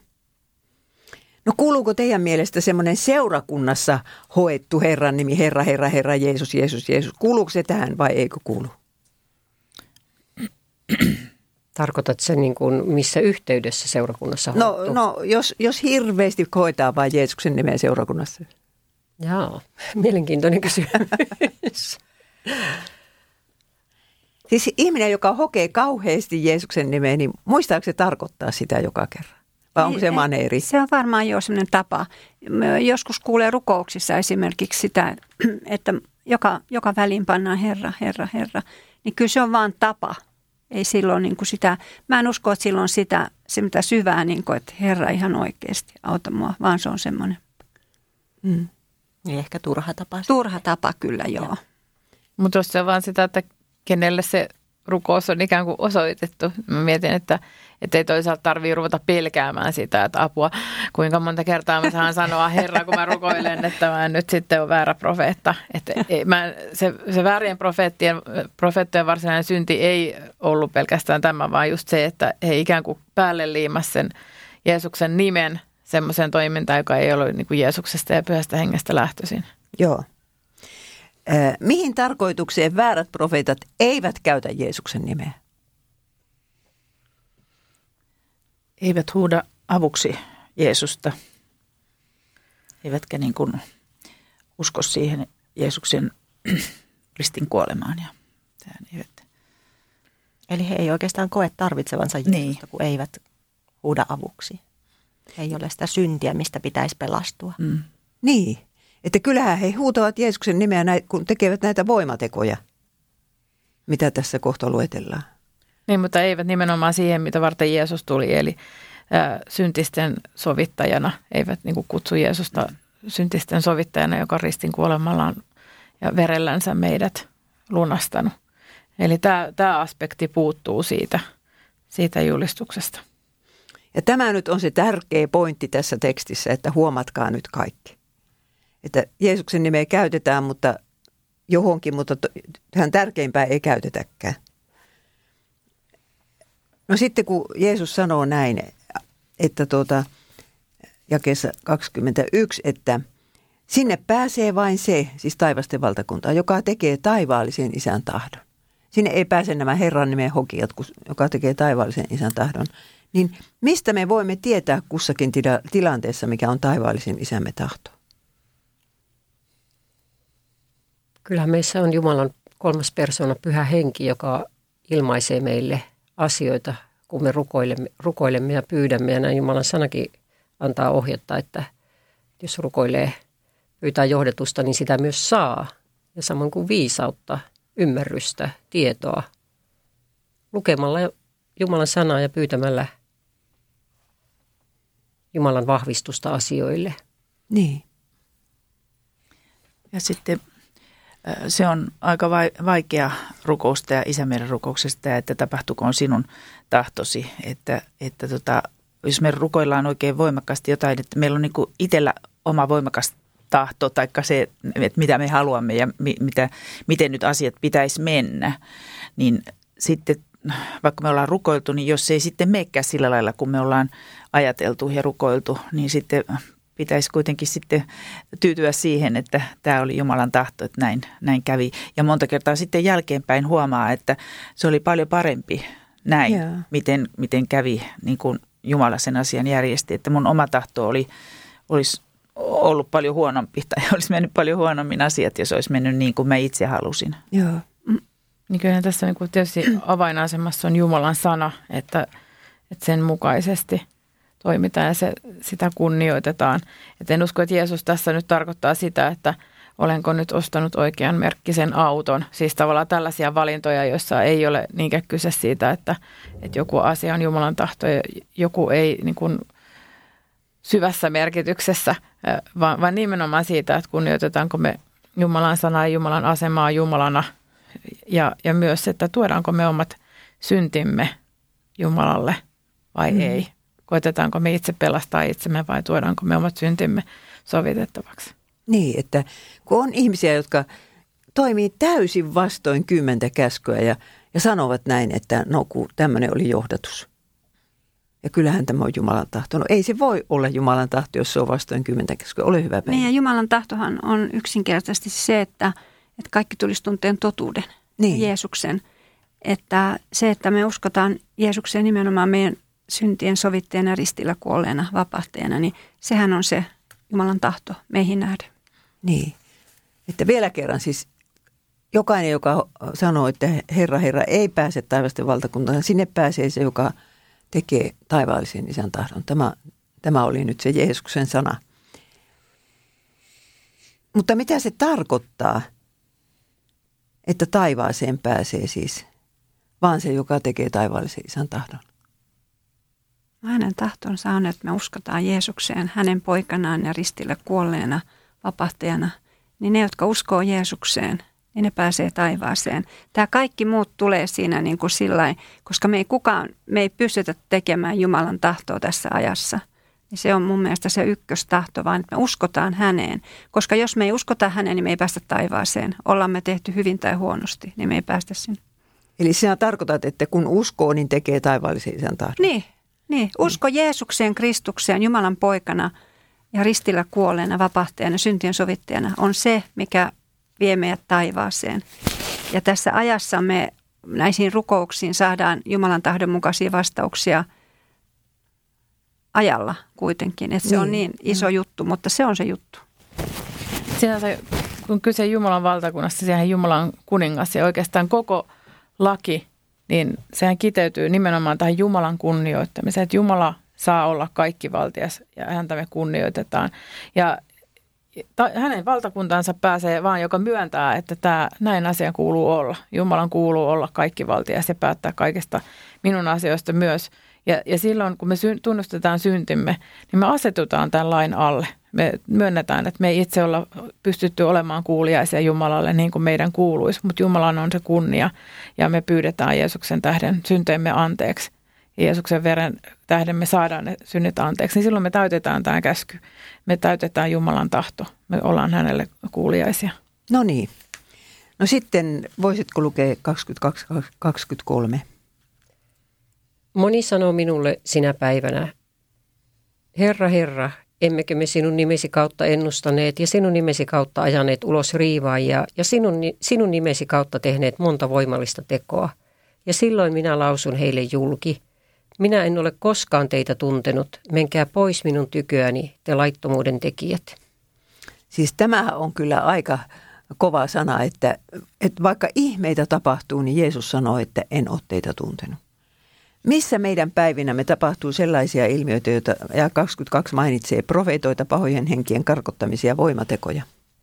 B: No kuuluuko teidän mielestä semmoinen seurakunnassa hoettu Herran nimi, Herra, Herra, Herra, Jeesus, Jeesus, Jeesus? Kuuluuko se tähän vai eikö kuulu?
A: Tarkoitat se niin kuin missä yhteydessä seurakunnassa hoettu?
B: No jos hirveästi hoitaa vain Jeesuksen nimeä seurakunnassa.
A: Jaa, mielenkiintoinen kysymys.
B: Siis ihminen, joka hokee kauheasti Jeesuksen nimeä, niin muistaako se tarkoittaa sitä joka kerran? Vai onko se maneeri?
C: Se on varmaan jo sellainen tapa. Joskus kuulee rukouksissa esimerkiksi sitä, että joka väliin pannaan Herra, Herra, Herra. Niin kyllä se on vaan tapa. Ei silloin niin kuin sitä, mä en usko, että silloin se mitä syvää, niin kuin, että Herra ihan oikeasti auta mua, vaan se on semmoinen.
D: Niin ehkä turha tapa.
C: Turha tapa kyllä, joo.
F: Mutta jos se on vaan sitä, että kenelle se rukous on ikään kuin osoitettu. Mä mietin, että ei toisaalta tarvitse ruveta pelkäämään sitä, että apua, kuinka monta kertaa mä saan sanoa Herra, kun mä rukoilen, että mä nyt sitten on väärä profeetta. Että se väärien profeettojen varsinainen synti ei ollut pelkästään tämä, vaan just se, että he ikään kuin päälle liimas sen Jeesuksen nimen semmoisen toimintaan, joka ei ollut niin kuin Jeesuksesta ja Pyhästä Hengestä lähtöisin.
B: Joo. Mihin tarkoitukseen väärät profeetat eivät käytä Jeesuksen nimeä?
E: Eivät huuda avuksi Jeesusta, eivätkä niin kuin usko siihen Jeesuksen ristin kuolemaan.
D: Eli he ei oikeastaan koe tarvitsevansa Jeesusta, kun eivät huuda avuksi. Ei ole sitä syntiä, mistä pitäisi pelastua.
B: Mm. Niin. Että kyllähän he huutavat Jeesuksen nimeä, kun tekevät näitä voimatekoja, mitä tässä kohta luetellaan.
F: Niin, mutta eivät nimenomaan siihen, mitä varten Jeesus tuli. Eli syntisten sovittajana, eivät niin kuin kutsu Jeesusta syntisten sovittajana, joka ristin kuolemallaan ja verellänsä meidät lunastanut. Eli tämä aspekti puuttuu siitä julistuksesta.
B: Ja tämä nyt on se tärkeä pointti tässä tekstissä, että huomatkaa nyt kaikki. Että Jeesuksen nimeä käytetään, mutta johonkin, mutta tähän tärkeimpään ei käytetäkään. No sitten kun Jeesus sanoo näin, että jakeessa 21, että sinne pääsee vain se, siis taivasten valtakunta, joka tekee taivaallisen Isän tahdon. Sinne ei pääse nämä Herran nimen hokijat, joka tekee taivaallisen Isän tahdon. Niin mistä me voimme tietää kussakin tilanteessa, mikä on taivaallisen Isämme tahto?
A: Kyllähän meissä on Jumalan kolmas persoona, Pyhä Henki, joka ilmaisee meille asioita, kun me rukoilemme ja pyydämme. Ja näin Jumalan sanakin antaa ohjetta, että jos rukoilee, pyytää johdetusta, niin sitä myös saa. Ja samoin kuin viisautta, ymmärrystä, tietoa, lukemalla Jumalan sanaa ja pyytämällä Jumalan vahvistusta asioille.
B: Niin.
E: Ja sitten se on aika vaikea rukousta ja Isä meidän rukouksesta, että tapahtukoon sinun tahtosi. Että jos me rukoillaan oikein voimakkaasti jotain, että meillä on niin kuin itsellä oma voimakas tahto, taikka se, että mitä me haluamme ja miten nyt asiat pitäisi mennä, niin sitten vaikka me ollaan rukoiltu, niin jos se ei sitten meekään sillä lailla, kun me ollaan ajateltu ja rukoiltu, niin sitten pitäisi kuitenkin sitten tyytyä siihen, että tämä oli Jumalan tahto, että näin kävi. Ja monta kertaa sitten jälkeenpäin huomaa, että se oli paljon parempi näin, miten kävi, niin kuin Jumala sen asian järjesti. Että mun oma tahto olisi ollut paljon huonompi tai olisi mennyt paljon huonommin asiat, jos olisi mennyt niin kuin mä itse halusin.
B: Joo.
F: Niin kyllä tässä niin kuin tietysti avainasemassa on Jumalan sana, että sen mukaisesti toimitaan ja sitä kunnioitetaan. Et en usko, että Jeesus tässä nyt tarkoittaa sitä, että olenko nyt ostanut oikean merkkisen auton. Siis tavallaan tällaisia valintoja, joissa ei ole niinkään kyse siitä, että joku asia on Jumalan tahto ja joku ei niin kuin syvässä merkityksessä, vaan nimenomaan siitä, että kunnioitetaanko me Jumalan sanaa ja Jumalan asemaa Jumalana ja myös, että tuodaanko me omat syntimme Jumalalle vai ei. Koetetaanko me itse pelastaa itsemme vai tuodaanko me omat syntimme sovitettavaksi?
B: Niin, että kun on ihmisiä, jotka toimii täysin vastoin 10 käskyä ja sanovat näin, että no kun tämmöinen oli johdatus. Ja kyllähän tämä on Jumalan tahto. No ei se voi olla Jumalan tahto, jos se on vastoin 10 käskyä. Ole hyvä, Penja.
C: Meidän Jumalan tahtohan on yksinkertaisesti se, että kaikki tulisi tunteen totuuden, Jeesuksen. Että se, että me uskotaan Jeesukseen nimenomaan meidän syntien sovittajana, ristillä kuolleena, vapahtajana, niin sehän on se Jumalan tahto meihin nähden.
B: Niin, että vielä kerran siis jokainen, joka sanoo, että Herra, Herra ei pääse taivasten valtakuntaan, sinne pääsee se, joka tekee taivaallisen Isän tahdon. Tämä oli nyt se Jeesuksen sana. Mutta mitä se tarkoittaa, että taivaaseen pääsee siis, vaan se, joka tekee taivaallisen Isän tahdon?
C: Hänen tahtonsa on, että me uskotaan Jeesukseen hänen poikanaan ja ristillä kuolleena vapahtajana. Niin ne, jotka uskoo Jeesukseen, niin ne pääsee taivaaseen. Tämä kaikki muut tulee siinä niin kuin sillain, koska me ei pystytä tekemään Jumalan tahtoa tässä ajassa. Ja se on mun mielestä se ykköstahto, vaan että me uskotaan häneen. Koska jos me ei uskota häneen, niin me ei päästä taivaaseen. Ollaan me tehty hyvin tai huonosti, niin me ei päästä sinne.
B: Eli sinä tarkoitat, että kun uskoo, niin tekee taivaallisen Isän tahdon.
C: Niin, usko Jeesukseen, Kristukseen, Jumalan poikana ja ristillä kuolleena, vapahtajana, syntien sovittajana on se, mikä vie meidät taivaaseen. Ja tässä ajassa me näisiin rukouksiin saadaan Jumalan tahdon mukaisia vastauksia ajalla kuitenkin. Että se on niin iso juttu, mutta se on se juttu.
F: Sinänsä, kun kyse Jumalan valtakunnasta, sehän Jumalan kuningas ja oikeastaan koko laki, niin sehän kiteytyy nimenomaan tähän Jumalan kunnioittamiseen, että Jumala saa olla kaikkivaltias ja häntä me kunnioitetaan. Ja hänen valtakuntaansa pääsee vaan, joka myöntää, että näin asia kuuluu olla. Jumalan kuuluu olla kaikkivaltias ja päättää kaikesta minun asioista myös. Ja silloin, kun me tunnustetaan syntimme, niin me asetutaan tämän lain alle. Me myönnetään, että me ei itse olla pystytty olemaan kuuliaisia Jumalalle niin kuin meidän kuuluisi, mutta Jumalan on se kunnia ja me pyydetään Jeesuksen tähden synteemme anteeksi. Ja Jeesuksen veren tähden me saadaan ne synnit anteeksi, niin silloin me täytetään tämä käsky. Me täytetään Jumalan tahto. Me ollaan hänelle kuuliaisia.
B: No niin. No sitten voisitko lukea 22-23?
A: Moni sanoo minulle sinä päivänä, Herra, Herra, emmekö me sinun nimesi kautta ennustaneet ja sinun nimesi kautta ajaneet ulos riivaajia ja sinun nimesi kautta tehneet monta voimallista tekoa. Ja silloin minä lausun heille julki, minä en ole koskaan teitä tuntenut, menkää pois minun tyköäni, te laittomuuden tekijät.
B: Siis tämä on kyllä aika kova sana, että vaikka ihmeitä tapahtuu, niin Jeesus sanoo, että en ole teitä tuntenut. Missä meidän päivinämme tapahtuu sellaisia ilmiöitä, joita ja 22 mainitsee profeetoita, pahojen henkien karkottamisia, voimatekoja?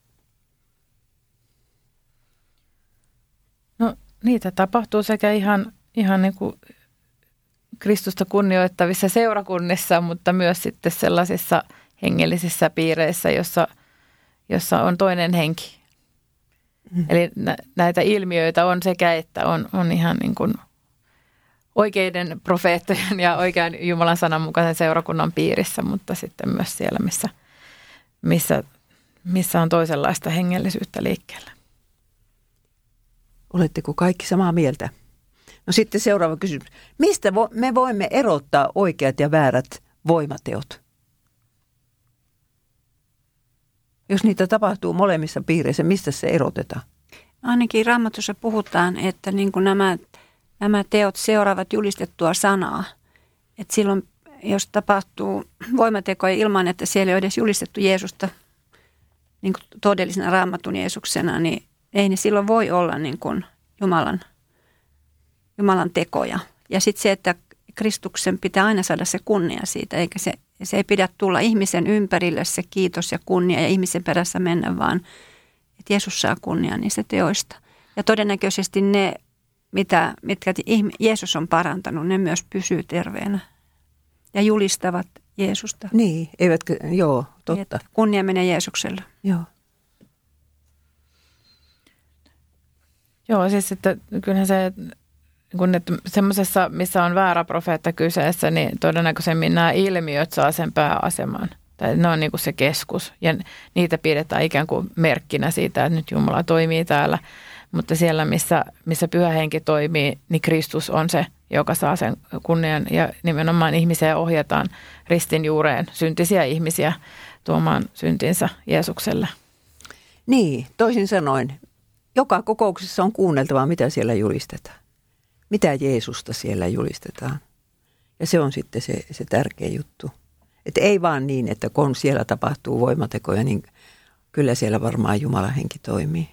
F: No niitä tapahtuu sekä ihan niin kuin Kristusta kunnioittavissa seurakunnissa, mutta myös sitten sellaisissa hengellisissä piireissä, jossa on toinen henki. Eli näitä ilmiöitä on sekä, että on ihan niin kuin oikeiden profeettojen ja oikean Jumalan sanan mukaisen seurakunnan piirissä, mutta sitten myös siellä, missä on toisenlaista hengellisyyttä liikkeellä.
B: Oletteko kaikki samaa mieltä? No sitten seuraava kysymys. Mistä me voimme erottaa oikeat ja väärät voimateot? Jos niitä tapahtuu molemmissa piireissä, mistä se erotetaan?
C: Ainakin Raamatussa puhutaan, että niin kuin nämä teot seuraavat julistettua sanaa. Että silloin, jos tapahtuu voimatekoja ilman, että siellä ei ole edes julistettu Jeesusta niin kuin todellisena Raamatun Jeesuksena, niin ei ne silloin voi olla niin kuin Jumalan tekoja. Ja sitten se, että Kristuksen pitää aina saada se kunnia siitä, eikä se ei pidä tulla ihmisen ympärille se kiitos ja kunnia ja ihmisen perässä mennä, vaan että Jeesus saa kunnia niistä teoista. Ja todennäköisesti ne, mitkä Jeesus on parantanut, ne myös pysyy terveenä ja julistavat Jeesusta.
B: Niin, eivätkö, joo, totta.
C: Että kunnia menee Jeesukselle.
B: Joo.
F: Joo, siis että kyllähän se, kun semmoisessa, missä on väärä profeetta kyseessä, niin todennäköisemmin nämä ilmiöt saa sen pääaseman. Tai ne on niin kuin se keskus ja niitä pidetään ikään kuin merkkinä siitä, että nyt Jumala toimii täällä. Mutta siellä, missä Pyhä Henki toimii, niin Kristus on se, joka saa sen kunnian ja nimenomaan ihmisiä ohjataan ristin juureen, syntisiä ihmisiä tuomaan syntinsä Jeesukselle.
B: Niin, toisin sanoen, joka kokouksessa on kuunneltava, mitä siellä julistetaan. Mitä Jeesusta siellä julistetaan. Ja se on sitten se tärkeä juttu. Että ei vaan niin, että kun siellä tapahtuu voimatekoja, niin kyllä siellä varmaan Jumalan henki toimii.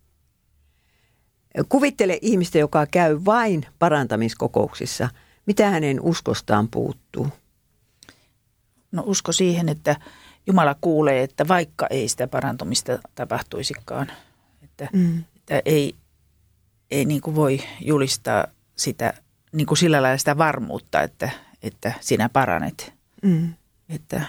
B: Kuvittele ihmistä, joka käy vain parantamiskokouksissa. Mitä hänen uskostaan puuttuu?
E: No usko siihen, että Jumala kuulee, että vaikka ei sitä parantumista tapahtuisikaan, että ei niin kuin voi julistaa sitä niin kuin sillä lailla sitä varmuutta, että sinä paranet. Että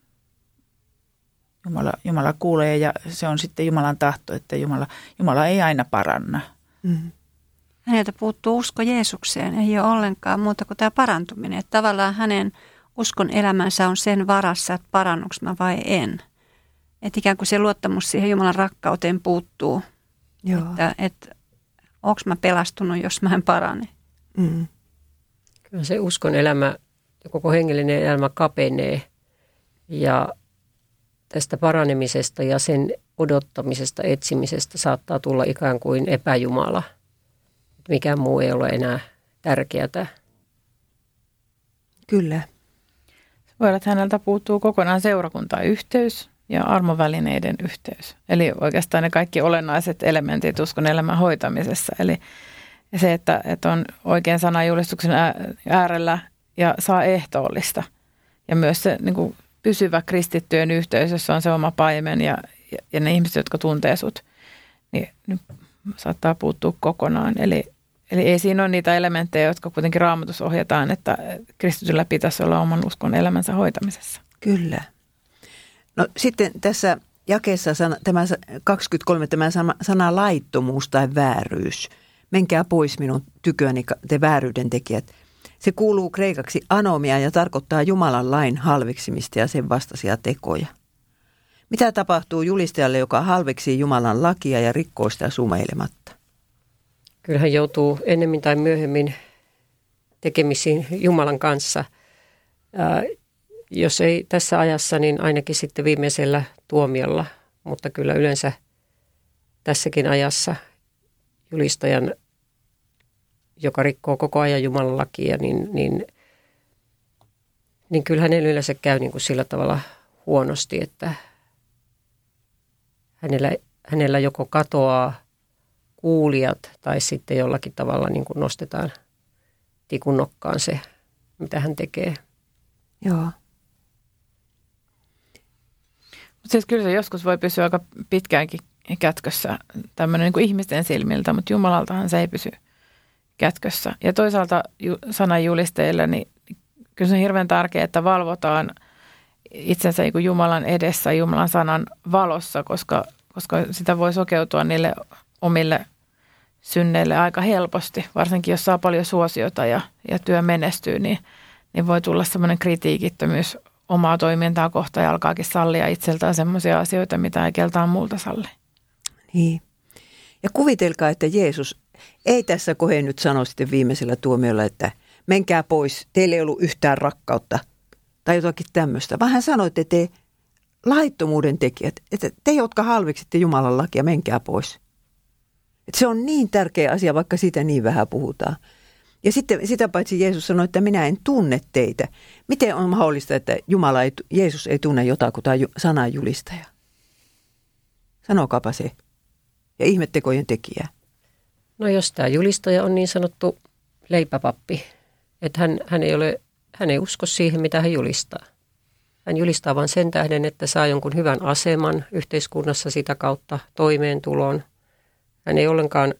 E: Jumala kuulee ja se on sitten Jumalan tahto, että Jumala ei aina paranna.
C: Häneltä puuttuu usko Jeesukseen, ei ole ollenkaan muuta kuin tämä parantuminen. Että tavallaan hänen uskon elämänsä on sen varassa, että parannuks mä vai en. Että ikään kuin se luottamus siihen Jumalan rakkauteen puuttuu. Joo. Että onko mä pelastunut, jos mä en parane.
A: Kyllä se uskon elämä ja koko hengellinen elämä kapenee ja tästä paranemisesta ja sen odottamisesta, etsimisestä saattaa tulla ikään kuin epäjumala. Mikään muu ei ole enää tärkeää.
B: Kyllä.
F: Voi olla, että häneltä puuttuu kokonaan seurakuntayhteys ja armovälineiden yhteys. Eli oikeastaan ne kaikki olennaiset elementit uskon elämän hoitamisessa. Eli se, että on oikein sanajulistuksen äärellä ja saa ehtoollista. Ja myös se niin kuin pysyvä kristittyjen yhteys, jossa on se oma paimen ja ne ihmiset, jotka tuntee sut, niin saattaa puuttua kokonaan. Eli ei siinä ole niitä elementtejä, jotka kuitenkin Raamatussa ohjataan, että kristityllä pitäisi olla oman uskon elämänsä hoitamisessa.
B: Kyllä. No sitten tässä jakeessa tämä 23, tämä sana laittomuus tai vääryys. Menkää pois minun tyköni te vääryyden tekijät. Se kuuluu kreikaksi anomia ja tarkoittaa Jumalan lain halveksimista ja sen vastaisia tekoja. Mitä tapahtuu julistajalle, joka halveksii Jumalan lakia ja rikkoo sitä sumeilematta?
A: Kyllä hän joutuu ennemmin tai myöhemmin tekemisiin Jumalan kanssa. Jos ei tässä ajassa, niin ainakin sitten viimeisellä tuomiolla. Mutta kyllä yleensä tässäkin ajassa julistajan, joka rikkoo koko ajan Jumalan lakia, niin kyllä hänellä yleensä käy niin kuin sillä tavalla huonosti, että hänellä joko katoaa kuulijat tai sitten jollakin tavalla niin kuin nostetaan tikun nokkaan se, mitä hän tekee.
B: Joo.
F: Siis kyllä se joskus voi pysyä aika pitkäänkin kätkössä tämmöinen niin kuin ihmisten silmiltä, mutta Jumalaltahan se ei pysy kätkössä. Ja toisaalta sananjulistajille, niin kyllä se on hirveän tärkeää, että valvotaan itsensä niin kuin Jumalan edessä, Jumalan sanan valossa, koska sitä voi sokeutua niille omille synneille aika helposti. Varsinkin jos saa paljon suosiota ja työ menestyy, niin voi tulla semmoinen kritiikittömyys omaa toimintaa kohtaan ja alkaakin sallia itseltään semmoisia asioita, mitä ei keltaan muulta salli.
B: Niin. Ja kuvitelkaa, että Jeesus ei tässä kohden nyt sano sitten viimeisellä tuomiolla, että menkää pois, teillä ei ollut yhtään rakkautta tai jotakin tämmöistä. Vaan hän sanoi, että te laittomuuden tekijät, että te, jotka halveksitte Jumalan lakia, menkää pois. Että se on niin tärkeä asia, vaikka siitä niin vähän puhutaan. Ja sitten sitä paitsi Jeesus sanoi, että minä en tunne teitä. Miten on mahdollista, että Jeesus ei tunne jotakuta sananjulistajaa? Sanokaapa se. Ja ihmettekojen tekijää.
A: No jos tämä julistaja on niin sanottu leipäpappi, että hän ei usko siihen, mitä hän julistaa. Hän julistaa vain sen tähden, että saa jonkun hyvän aseman yhteiskunnassa sitä kautta toimeentulon. Hän ei ollenkaan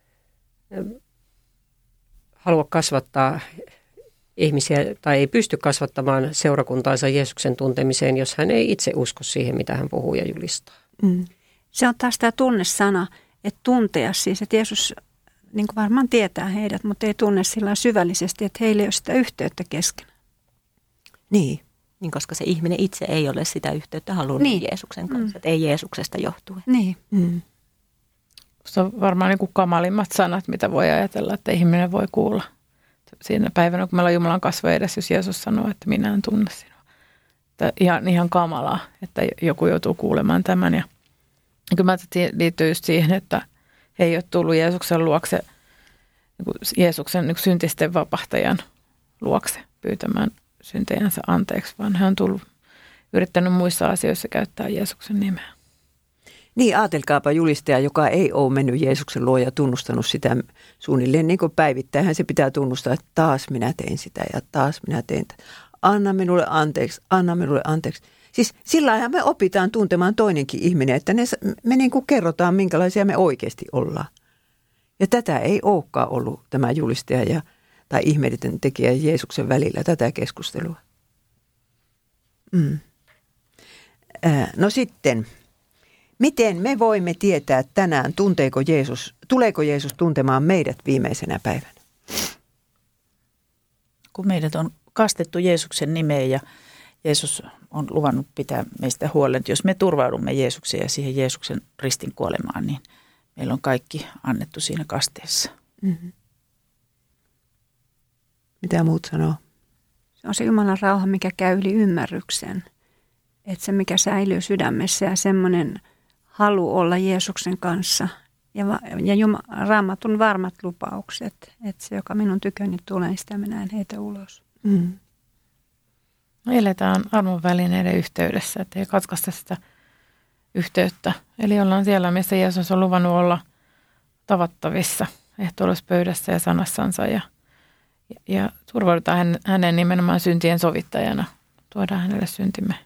A: halua kasvattaa ihmisiä tai ei pysty kasvattamaan seurakuntaansa Jeesuksen tuntemiseen, jos hän ei itse usko siihen, mitä hän puhuu ja julistaa.
C: Mm. Se on taas tämä tunnesana, että tuntea siis, että Jeesus niin kuin varmaan tietää heidät, mutta ei tunne sillä syvällisesti, että heillä ei ole sitä yhteyttä kesken.
B: Niin.
D: Niin, koska se ihminen itse ei ole sitä yhteyttä halunnut Jeesuksen kanssa, että ei Jeesuksesta johtuen.
C: Niin.
B: Mm.
F: Se on varmaan niin kuin kamalimmat sanat, mitä voi ajatella, että ihminen voi kuulla. Siinä päivänä, kun meillä on Jumalan kasvo edessä, jos Jeesus sanoo, että minä en tunne sinua. Ihan kamalaa, että joku joutuu kuulemaan tämän. Ja kyllä mä liittyy just siihen, että he ei ole tullut Jeesuksen luokse, Jeesuksen niin syntisten vapahtajan luokse pyytämään syntejänsä anteeksi, vaan he on yrittänyt muissa asioissa käyttää Jeesuksen nimeä.
B: Niin, ajatelkaapa julistaja, joka ei ole mennyt Jeesuksen luo ja tunnustanut sitä suunnilleen niin kuin päivittäin. Hän se pitää tunnustaa, että taas minä tein sitä ja taas minä tein tätä. Anna minulle anteeksi, anna minulle anteeksi. Siis sillä lailla me opitaan tuntemaan toinenkin ihminen, että me niin kuin kerrotaan, minkälaisia me oikeasti ollaan. Ja tätä ei olekaan ollut tämä julistaja tai ihmeiden tekijä Jeesuksen välillä, tätä keskustelua. No sitten, miten me voimme tietää tänään, tuleeko Jeesus tuntemaan meidät viimeisenä päivänä?
E: Kun meidät on kastettu Jeesuksen nimeen ja Jeesus on luvannut pitää meistä huolen, että jos me turvaudumme Jeesukseen ja siihen Jeesuksen ristin kuolemaan, niin meillä on kaikki annettu siinä kasteessa.
B: Mm-hmm. Mitä muut sanoo?
C: Se on se Jumalan rauha, mikä käy yli ymmärryksen. Että se, mikä säilyy sydämessä ja semmoinen halu olla Jeesuksen kanssa ja Raamatun varmat lupaukset, että se, joka minun tyköni tulee, niin sitä minä en heitä ulos.
B: Mm.
F: Eletään armon välineiden yhteydessä, että ei katkaista sitä yhteyttä. Eli ollaan siellä, missä Jeesus on luvannut olla tavattavissa ehtoollispöydässä ja sanassansa ja turvaudutaan hänen nimenomaan syntien sovittajana. Tuodaan hänelle syntimme.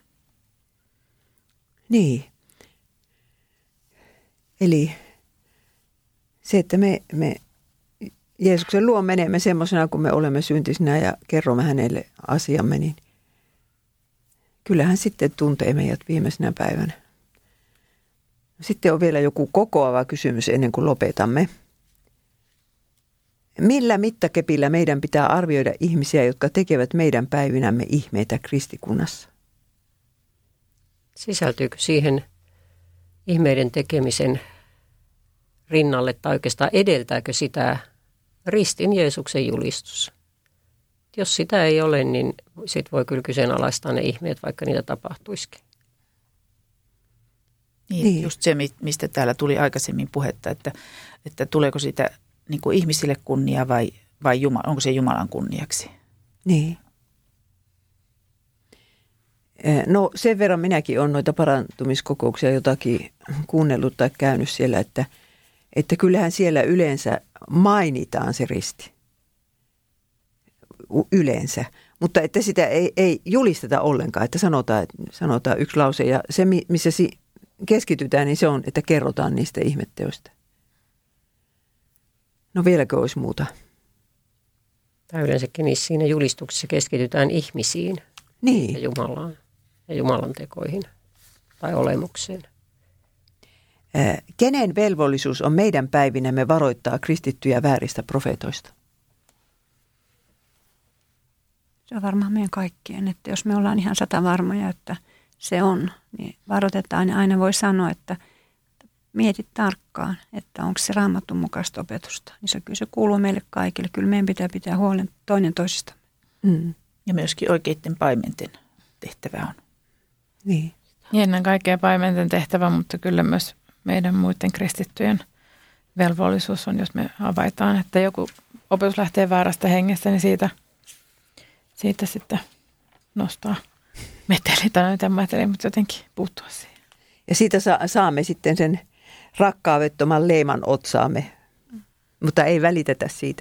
B: Niin. Eli se, että me Jeesuksen luo menemme semmoisena, kun me olemme syntisinä ja kerromme hänelle asiamme, niin kyllähän sitten tuntee meidät viimeisenä päivänä. Sitten on vielä joku kokoava kysymys ennen kuin lopetamme. Millä mittakepillä meidän pitää arvioida ihmisiä, jotka tekevät meidän päivinämme ihmeitä kristikunnassa?
A: Sisältyykö siihen ihmeiden tekemisen rinnalle tai oikeastaan edeltääkö sitä ristin Jeesuksen julistus? Jos sitä ei ole, niin sit voi kyllä kyseenalaistaa ne ihmeet, vaikka niitä tapahtuisikin.
E: Niin. Just se, mistä täällä tuli aikaisemmin puhetta, että tuleeko sitä niin kuin ihmisille kunnia vai onko se Jumalan kunniaksi? Niin.
B: No sen verran minäkin olen noita parantumiskokouksia jotakin kuunnellut tai käynyt siellä, että kyllähän siellä yleensä mainitaan se risti. Yleensä. Mutta että sitä ei julisteta ollenkaan, että sanotaan yksi lause ja se, missä keskitytään, niin se on, että kerrotaan niistä ihmetteoista. No vieläkö olisi muuta?
A: Tai yleensäkin niissä siinä julistuksissa keskitytään ihmisiin ja Jumalaan ja Jumalan tekoihin tai olemukseen.
B: Kenen velvollisuus on meidän päivinämme varoittaa kristittyjä vääristä profeetoista?
C: Se on varmaan meidän kaikkien, että jos me ollaan ihan satavarmoja, että se on, niin varoitetaan ja aina voi sanoa, että mietit tarkkaan, että onko se Raamatun mukaista opetusta. Niin kyllä se kuuluu meille kaikille. Kyllä meidän pitää huolen toinen toisista.
B: Mm.
E: Ja myöskin oikeiden paimenten tehtävä on.
B: Niin.
F: Ennen kaikkea paimenten tehtävä, mutta kyllä myös meidän muiden kristittyjen velvollisuus on, jos me havaitaan, että joku opetus lähtee väärästä hengestä, niin siitä sitten nostaa meteli tai noita meteli, mutta jotenkin puuttua siihen.
B: Ja siitä saamme sitten sen rakkaavettoman leiman otsaamme, mutta ei välitetä siitä.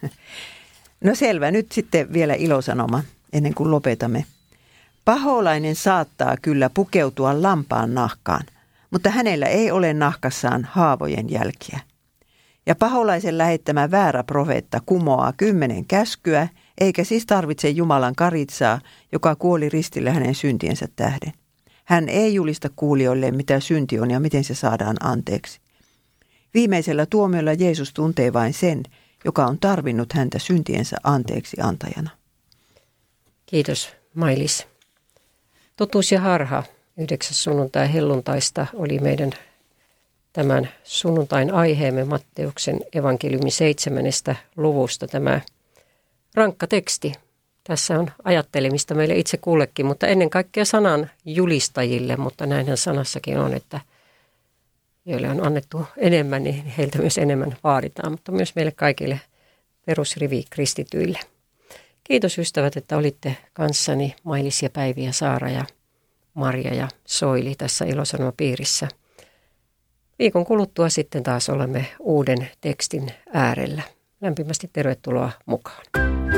B: No selvä, nyt sitten vielä ilosanoma ennen kuin lopetamme. Paholainen saattaa kyllä pukeutua lampaan nahkaan, mutta hänellä ei ole nahkassaan haavojen jälkiä. Ja paholaisen lähettämä väärä profeetta kumoaa 10 käskyä, eikä siis tarvitse Jumalan karitsaa, joka kuoli ristillä hänen syntiensä tähden. Hän ei julista kuulijoille, mitä synti on ja miten se saadaan anteeksi. Viimeisellä tuomiolla Jeesus tuntee vain sen, joka on tarvinnut häntä syntiensä anteeksi antajana.
A: Kiitos, Mailis. Totuus ja harha 9. sunnuntai helluntaista oli meidän tämän sunnuntain aiheemme Matteuksen evankeliumin 7. luvusta tämä rankka teksti. Tässä on ajattelemista meille itse kullekin, mutta ennen kaikkea sanan julistajille, mutta näinhän sanassakin on, että joille on annettu enemmän, niin heiltä myös enemmän vaaditaan, mutta myös meille kaikille perusrivi kristityille. Kiitos ystävät, että olitte kanssani, Mailis ja Päivi ja Saara ja Marja ja Soili tässä Ilosanomapiirissä. Viikon kuluttua sitten taas olemme uuden tekstin äärellä. Lämpimästi tervetuloa mukaan.